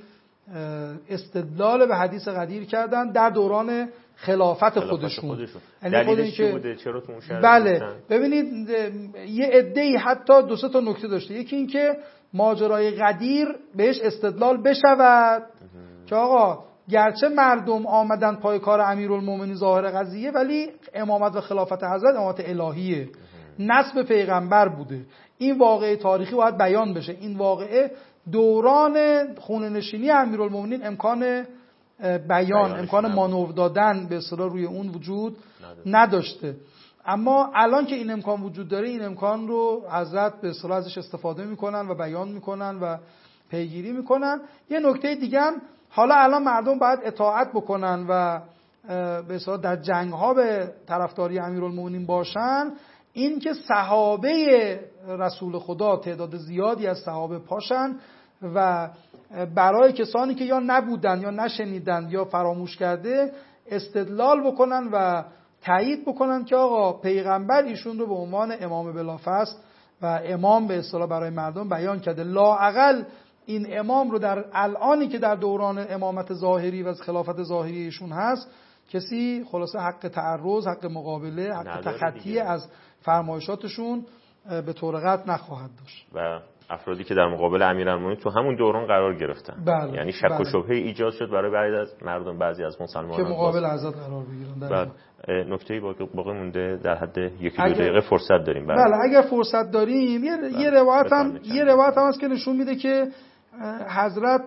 استدلال به حدیث قدیر کردن در دوران خلافت خودشون. دلیلش چی بوده؟ چرا تو اون شرایط؟ بله ببینید یه عده‌ای حتی دو سه تا نکته داشته. یکی این که ماجرای قدیر بهش استدلال بشود که آقا گرچه مردم آمدن پای کار امیرالمومنین ظاهر قضیه ولی امامت و خلافت حضرت امامت الهیه، نسب پیغمبر بوده. این واقعه تاریخی باید بیان بشه. این واقعه دوران خونه نشینی امیرالمومنین امکان بیان، امکان مانور دادن به اصطلاح روی اون وجود نداشته. اما الان که این امکان وجود داره این امکان رو حضرت به اصطلاح ازش استفاده میکنن و بیان میکنن و پیگیری میکنن. یه نکته دیگه هم حالا الان مردم باید اطاعت بکنن و به اصطلاح در جنگ ها به طرفداری امیرالمومنین باشن. این که صحابه رسول خدا تعداد زیادی از صحابه پاشن و برای کسانی که یا نبودن یا نشنیدن یا فراموش کرده استدلال بکنن و تایید بکنن که آقا پیغمبر ایشون رو به عنوان امام بلافاصل و امام به اصطلاح برای مردم بیان کرده. لااقل این امام رو در الانی که در دوران امامت ظاهری و خلافت ظاهری ایشون هست کسی خلاصه حق تعرض، حق مقابله، حق تخطی از فرمایشاتشون به طور قطع نخواهد داشت. و افرادی که در مقابل امیرالمومنین تو همون دوران قرار گرفتن، بله، یعنی شک بله. و شبهه ایجاد شد برای بعضی از مردم، بعضی از مسلمانان که مقابل حضرت قرار بگیرن. بله. نکته‌ای باقی مونده در حد یکی دو دقیقه فرصت داریم. بله. بله اگر فرصت داریم یه, بله. یه روایت هم یه روایت هم هست که نشون میده که حضرت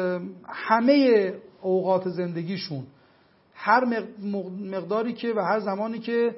همه اوقات زندگیشون هر مقداری که و هر زمانی که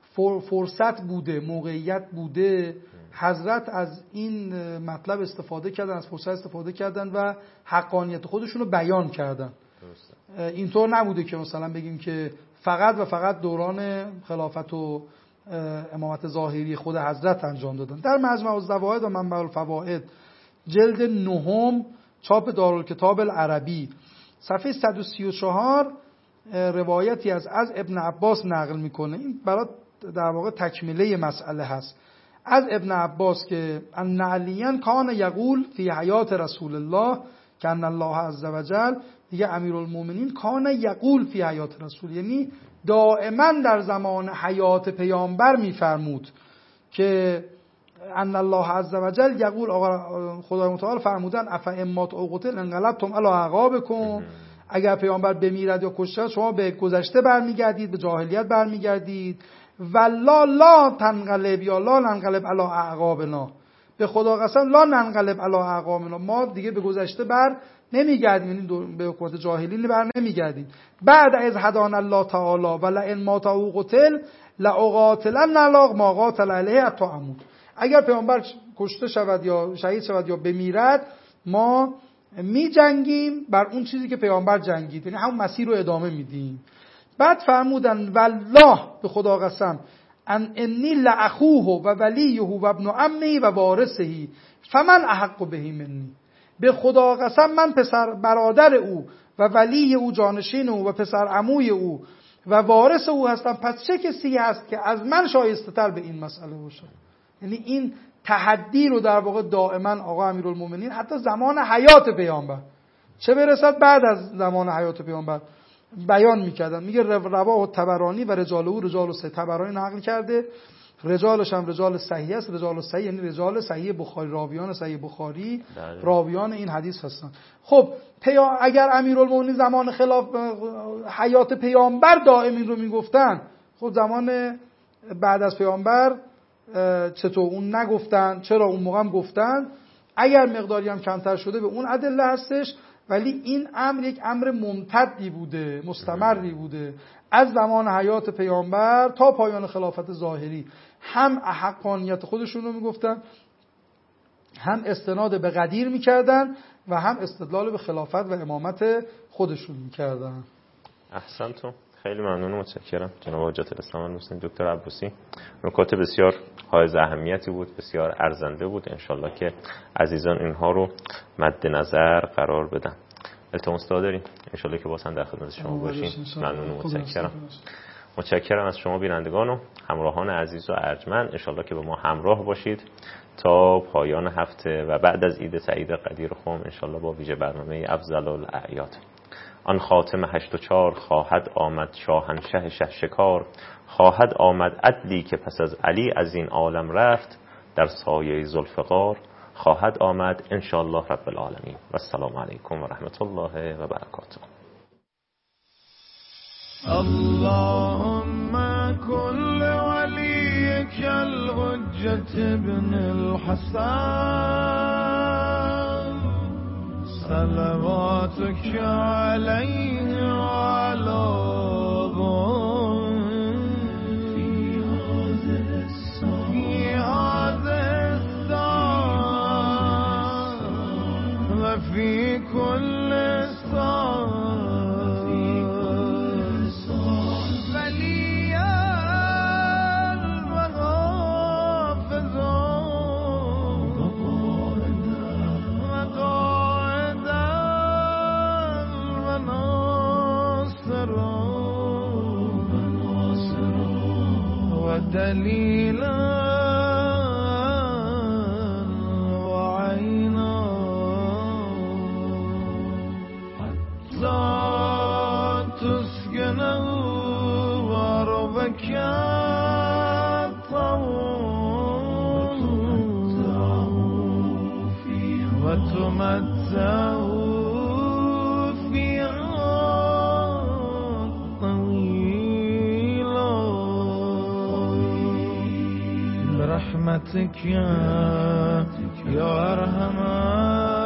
فرصت بوده، موقعیت بوده، حضرت از این مطلب استفاده کردن، از فرصت استفاده کردن و حقانیت خودشون رو بیان کردن. اینطور نبوده که مثلا بگیم که فقط و فقط دوران خلافت و امامت ظاهری خود حضرت انجام دادن. در مجمع الزوائد و منبع الفوائد جلد نهم چاپ دارالکتاب العربی صفحه صد و سی و چهار روایتی از از ابن عباس نقل میکنه. این برای در واقع تکمیله مسئله هست. از ابن عباس که ان علیاً کان یقول فی حیات رسول الله که ان الله عز وجل، دیگه امیرالمومنین کان یقول فی حیات رسول، یعنی دائما در زمان حیات پیامبر میفرمود که ان الله عز وجل یقول، آقا خدای متعال فرمودن اف امات او قتل انقلبتم علی اعقابکم، اگر پیامبر بمیرد یا کشته شما به گذشته برمیگردید، به جاهلیت برمیگردید. والله لا تنقلب یا لا ننقلب علی اعقابنا، به خدا قسم لا ننقلب علی اعقابنا، ما دیگه به گذشته بر نمیگردیم، یعنی به حکومت جاهلی بر نمیگردیم. بعد از هدان الله تعالی ولئن مات او قتل لاقاتلن علی ما قاتل علیه حتی اموت، اگر پیامبر کشته شود یا شهید شود یا بمیرد ما می جنگیم بر اون چیزی که پیامبر جنگید، یعنی همون مسیر رو ادامه میدیم. بعد فرمودن والله به خدا قسم ان انی لاخوه و ولیه و ابن عمه و وارثه فمن احق به منی، به خدا قسم من پسر برادر او و ولی او، جانشین او و پسر عموی او و وارث او هستم، پس چه کسی هست که از من شایسته تر به این مسئله باشه. یعنی این تحدی رو در واقع دائما آقا امیرالمومنین حتی زمان حیات پیامبر، چه برسد بعد از زمان حیات پیامبر، بیان میکردن. میگه رواه طبرانی و رجال او رجال صحیح، طبرانی نقل کرده، رجالش هم رجال صحیح است. رجال صحیح یعنی رجال صحیح بخاری، راویان صحیح بخاری راویان این حدیث هستن. خب اگر امیرالمومنین زمان خلاف حیات پیامبر دائم این رو میگفتن، خب زمان بعد از پیامبر چطور اون نگفتن؟ چرا اون موقع هم گفتن؟ اگر مقداری هم کمتر شده به اون ادله هستش، ولی این امر یک امر ممتدی بوده، مستمری بوده از زمان حیات پیامبر تا پایان خلافت ظاهری. هم حقانیت خودشون رو میگفتن، هم استناد به قدیر میکردن و هم استدلال به خلافت و امامت خودشون میکردن. احسنتم، خیلی ممنون، متشکرم جناب حجت الاسلام المسلمین دکتر عباسی. نکات بسیار حائز اهمیتی بود، بسیار ارزنده بود. انشالله که عزیزان اینها رو مد نظر قرار بدن. التماس داریم انشالله که باز هم در خدمت شما باشیم. ممنون و متشکرم. متشکرم از شما بینندگان و همراهان عزیز و ارجمند. انشالله که به ما همراه باشید تا پایان هفته و بعد از عید سعید قدیر خم، انشالله با ویژه برنامه افضل الاعیاد. آن خاتم هشت و چار خواهد آمد شاهنشه شه شکار، خواهد آمد عدلی که پس از علی از این عالم رفت، در سایه ذوالفقار خواهد آمد انشاءالله رب العالمین. و السلام علیکم و رحمت الله و برکاته. اللهم كل وليك الحجة ابن الحسن صلواتك عليه وعلى في هذا الساعة وفي كل ساعة ولي البهاء دليلا وعينا حتى تسكنه وربك وتمتعوا فيها طويلا برحمتك يا أرحم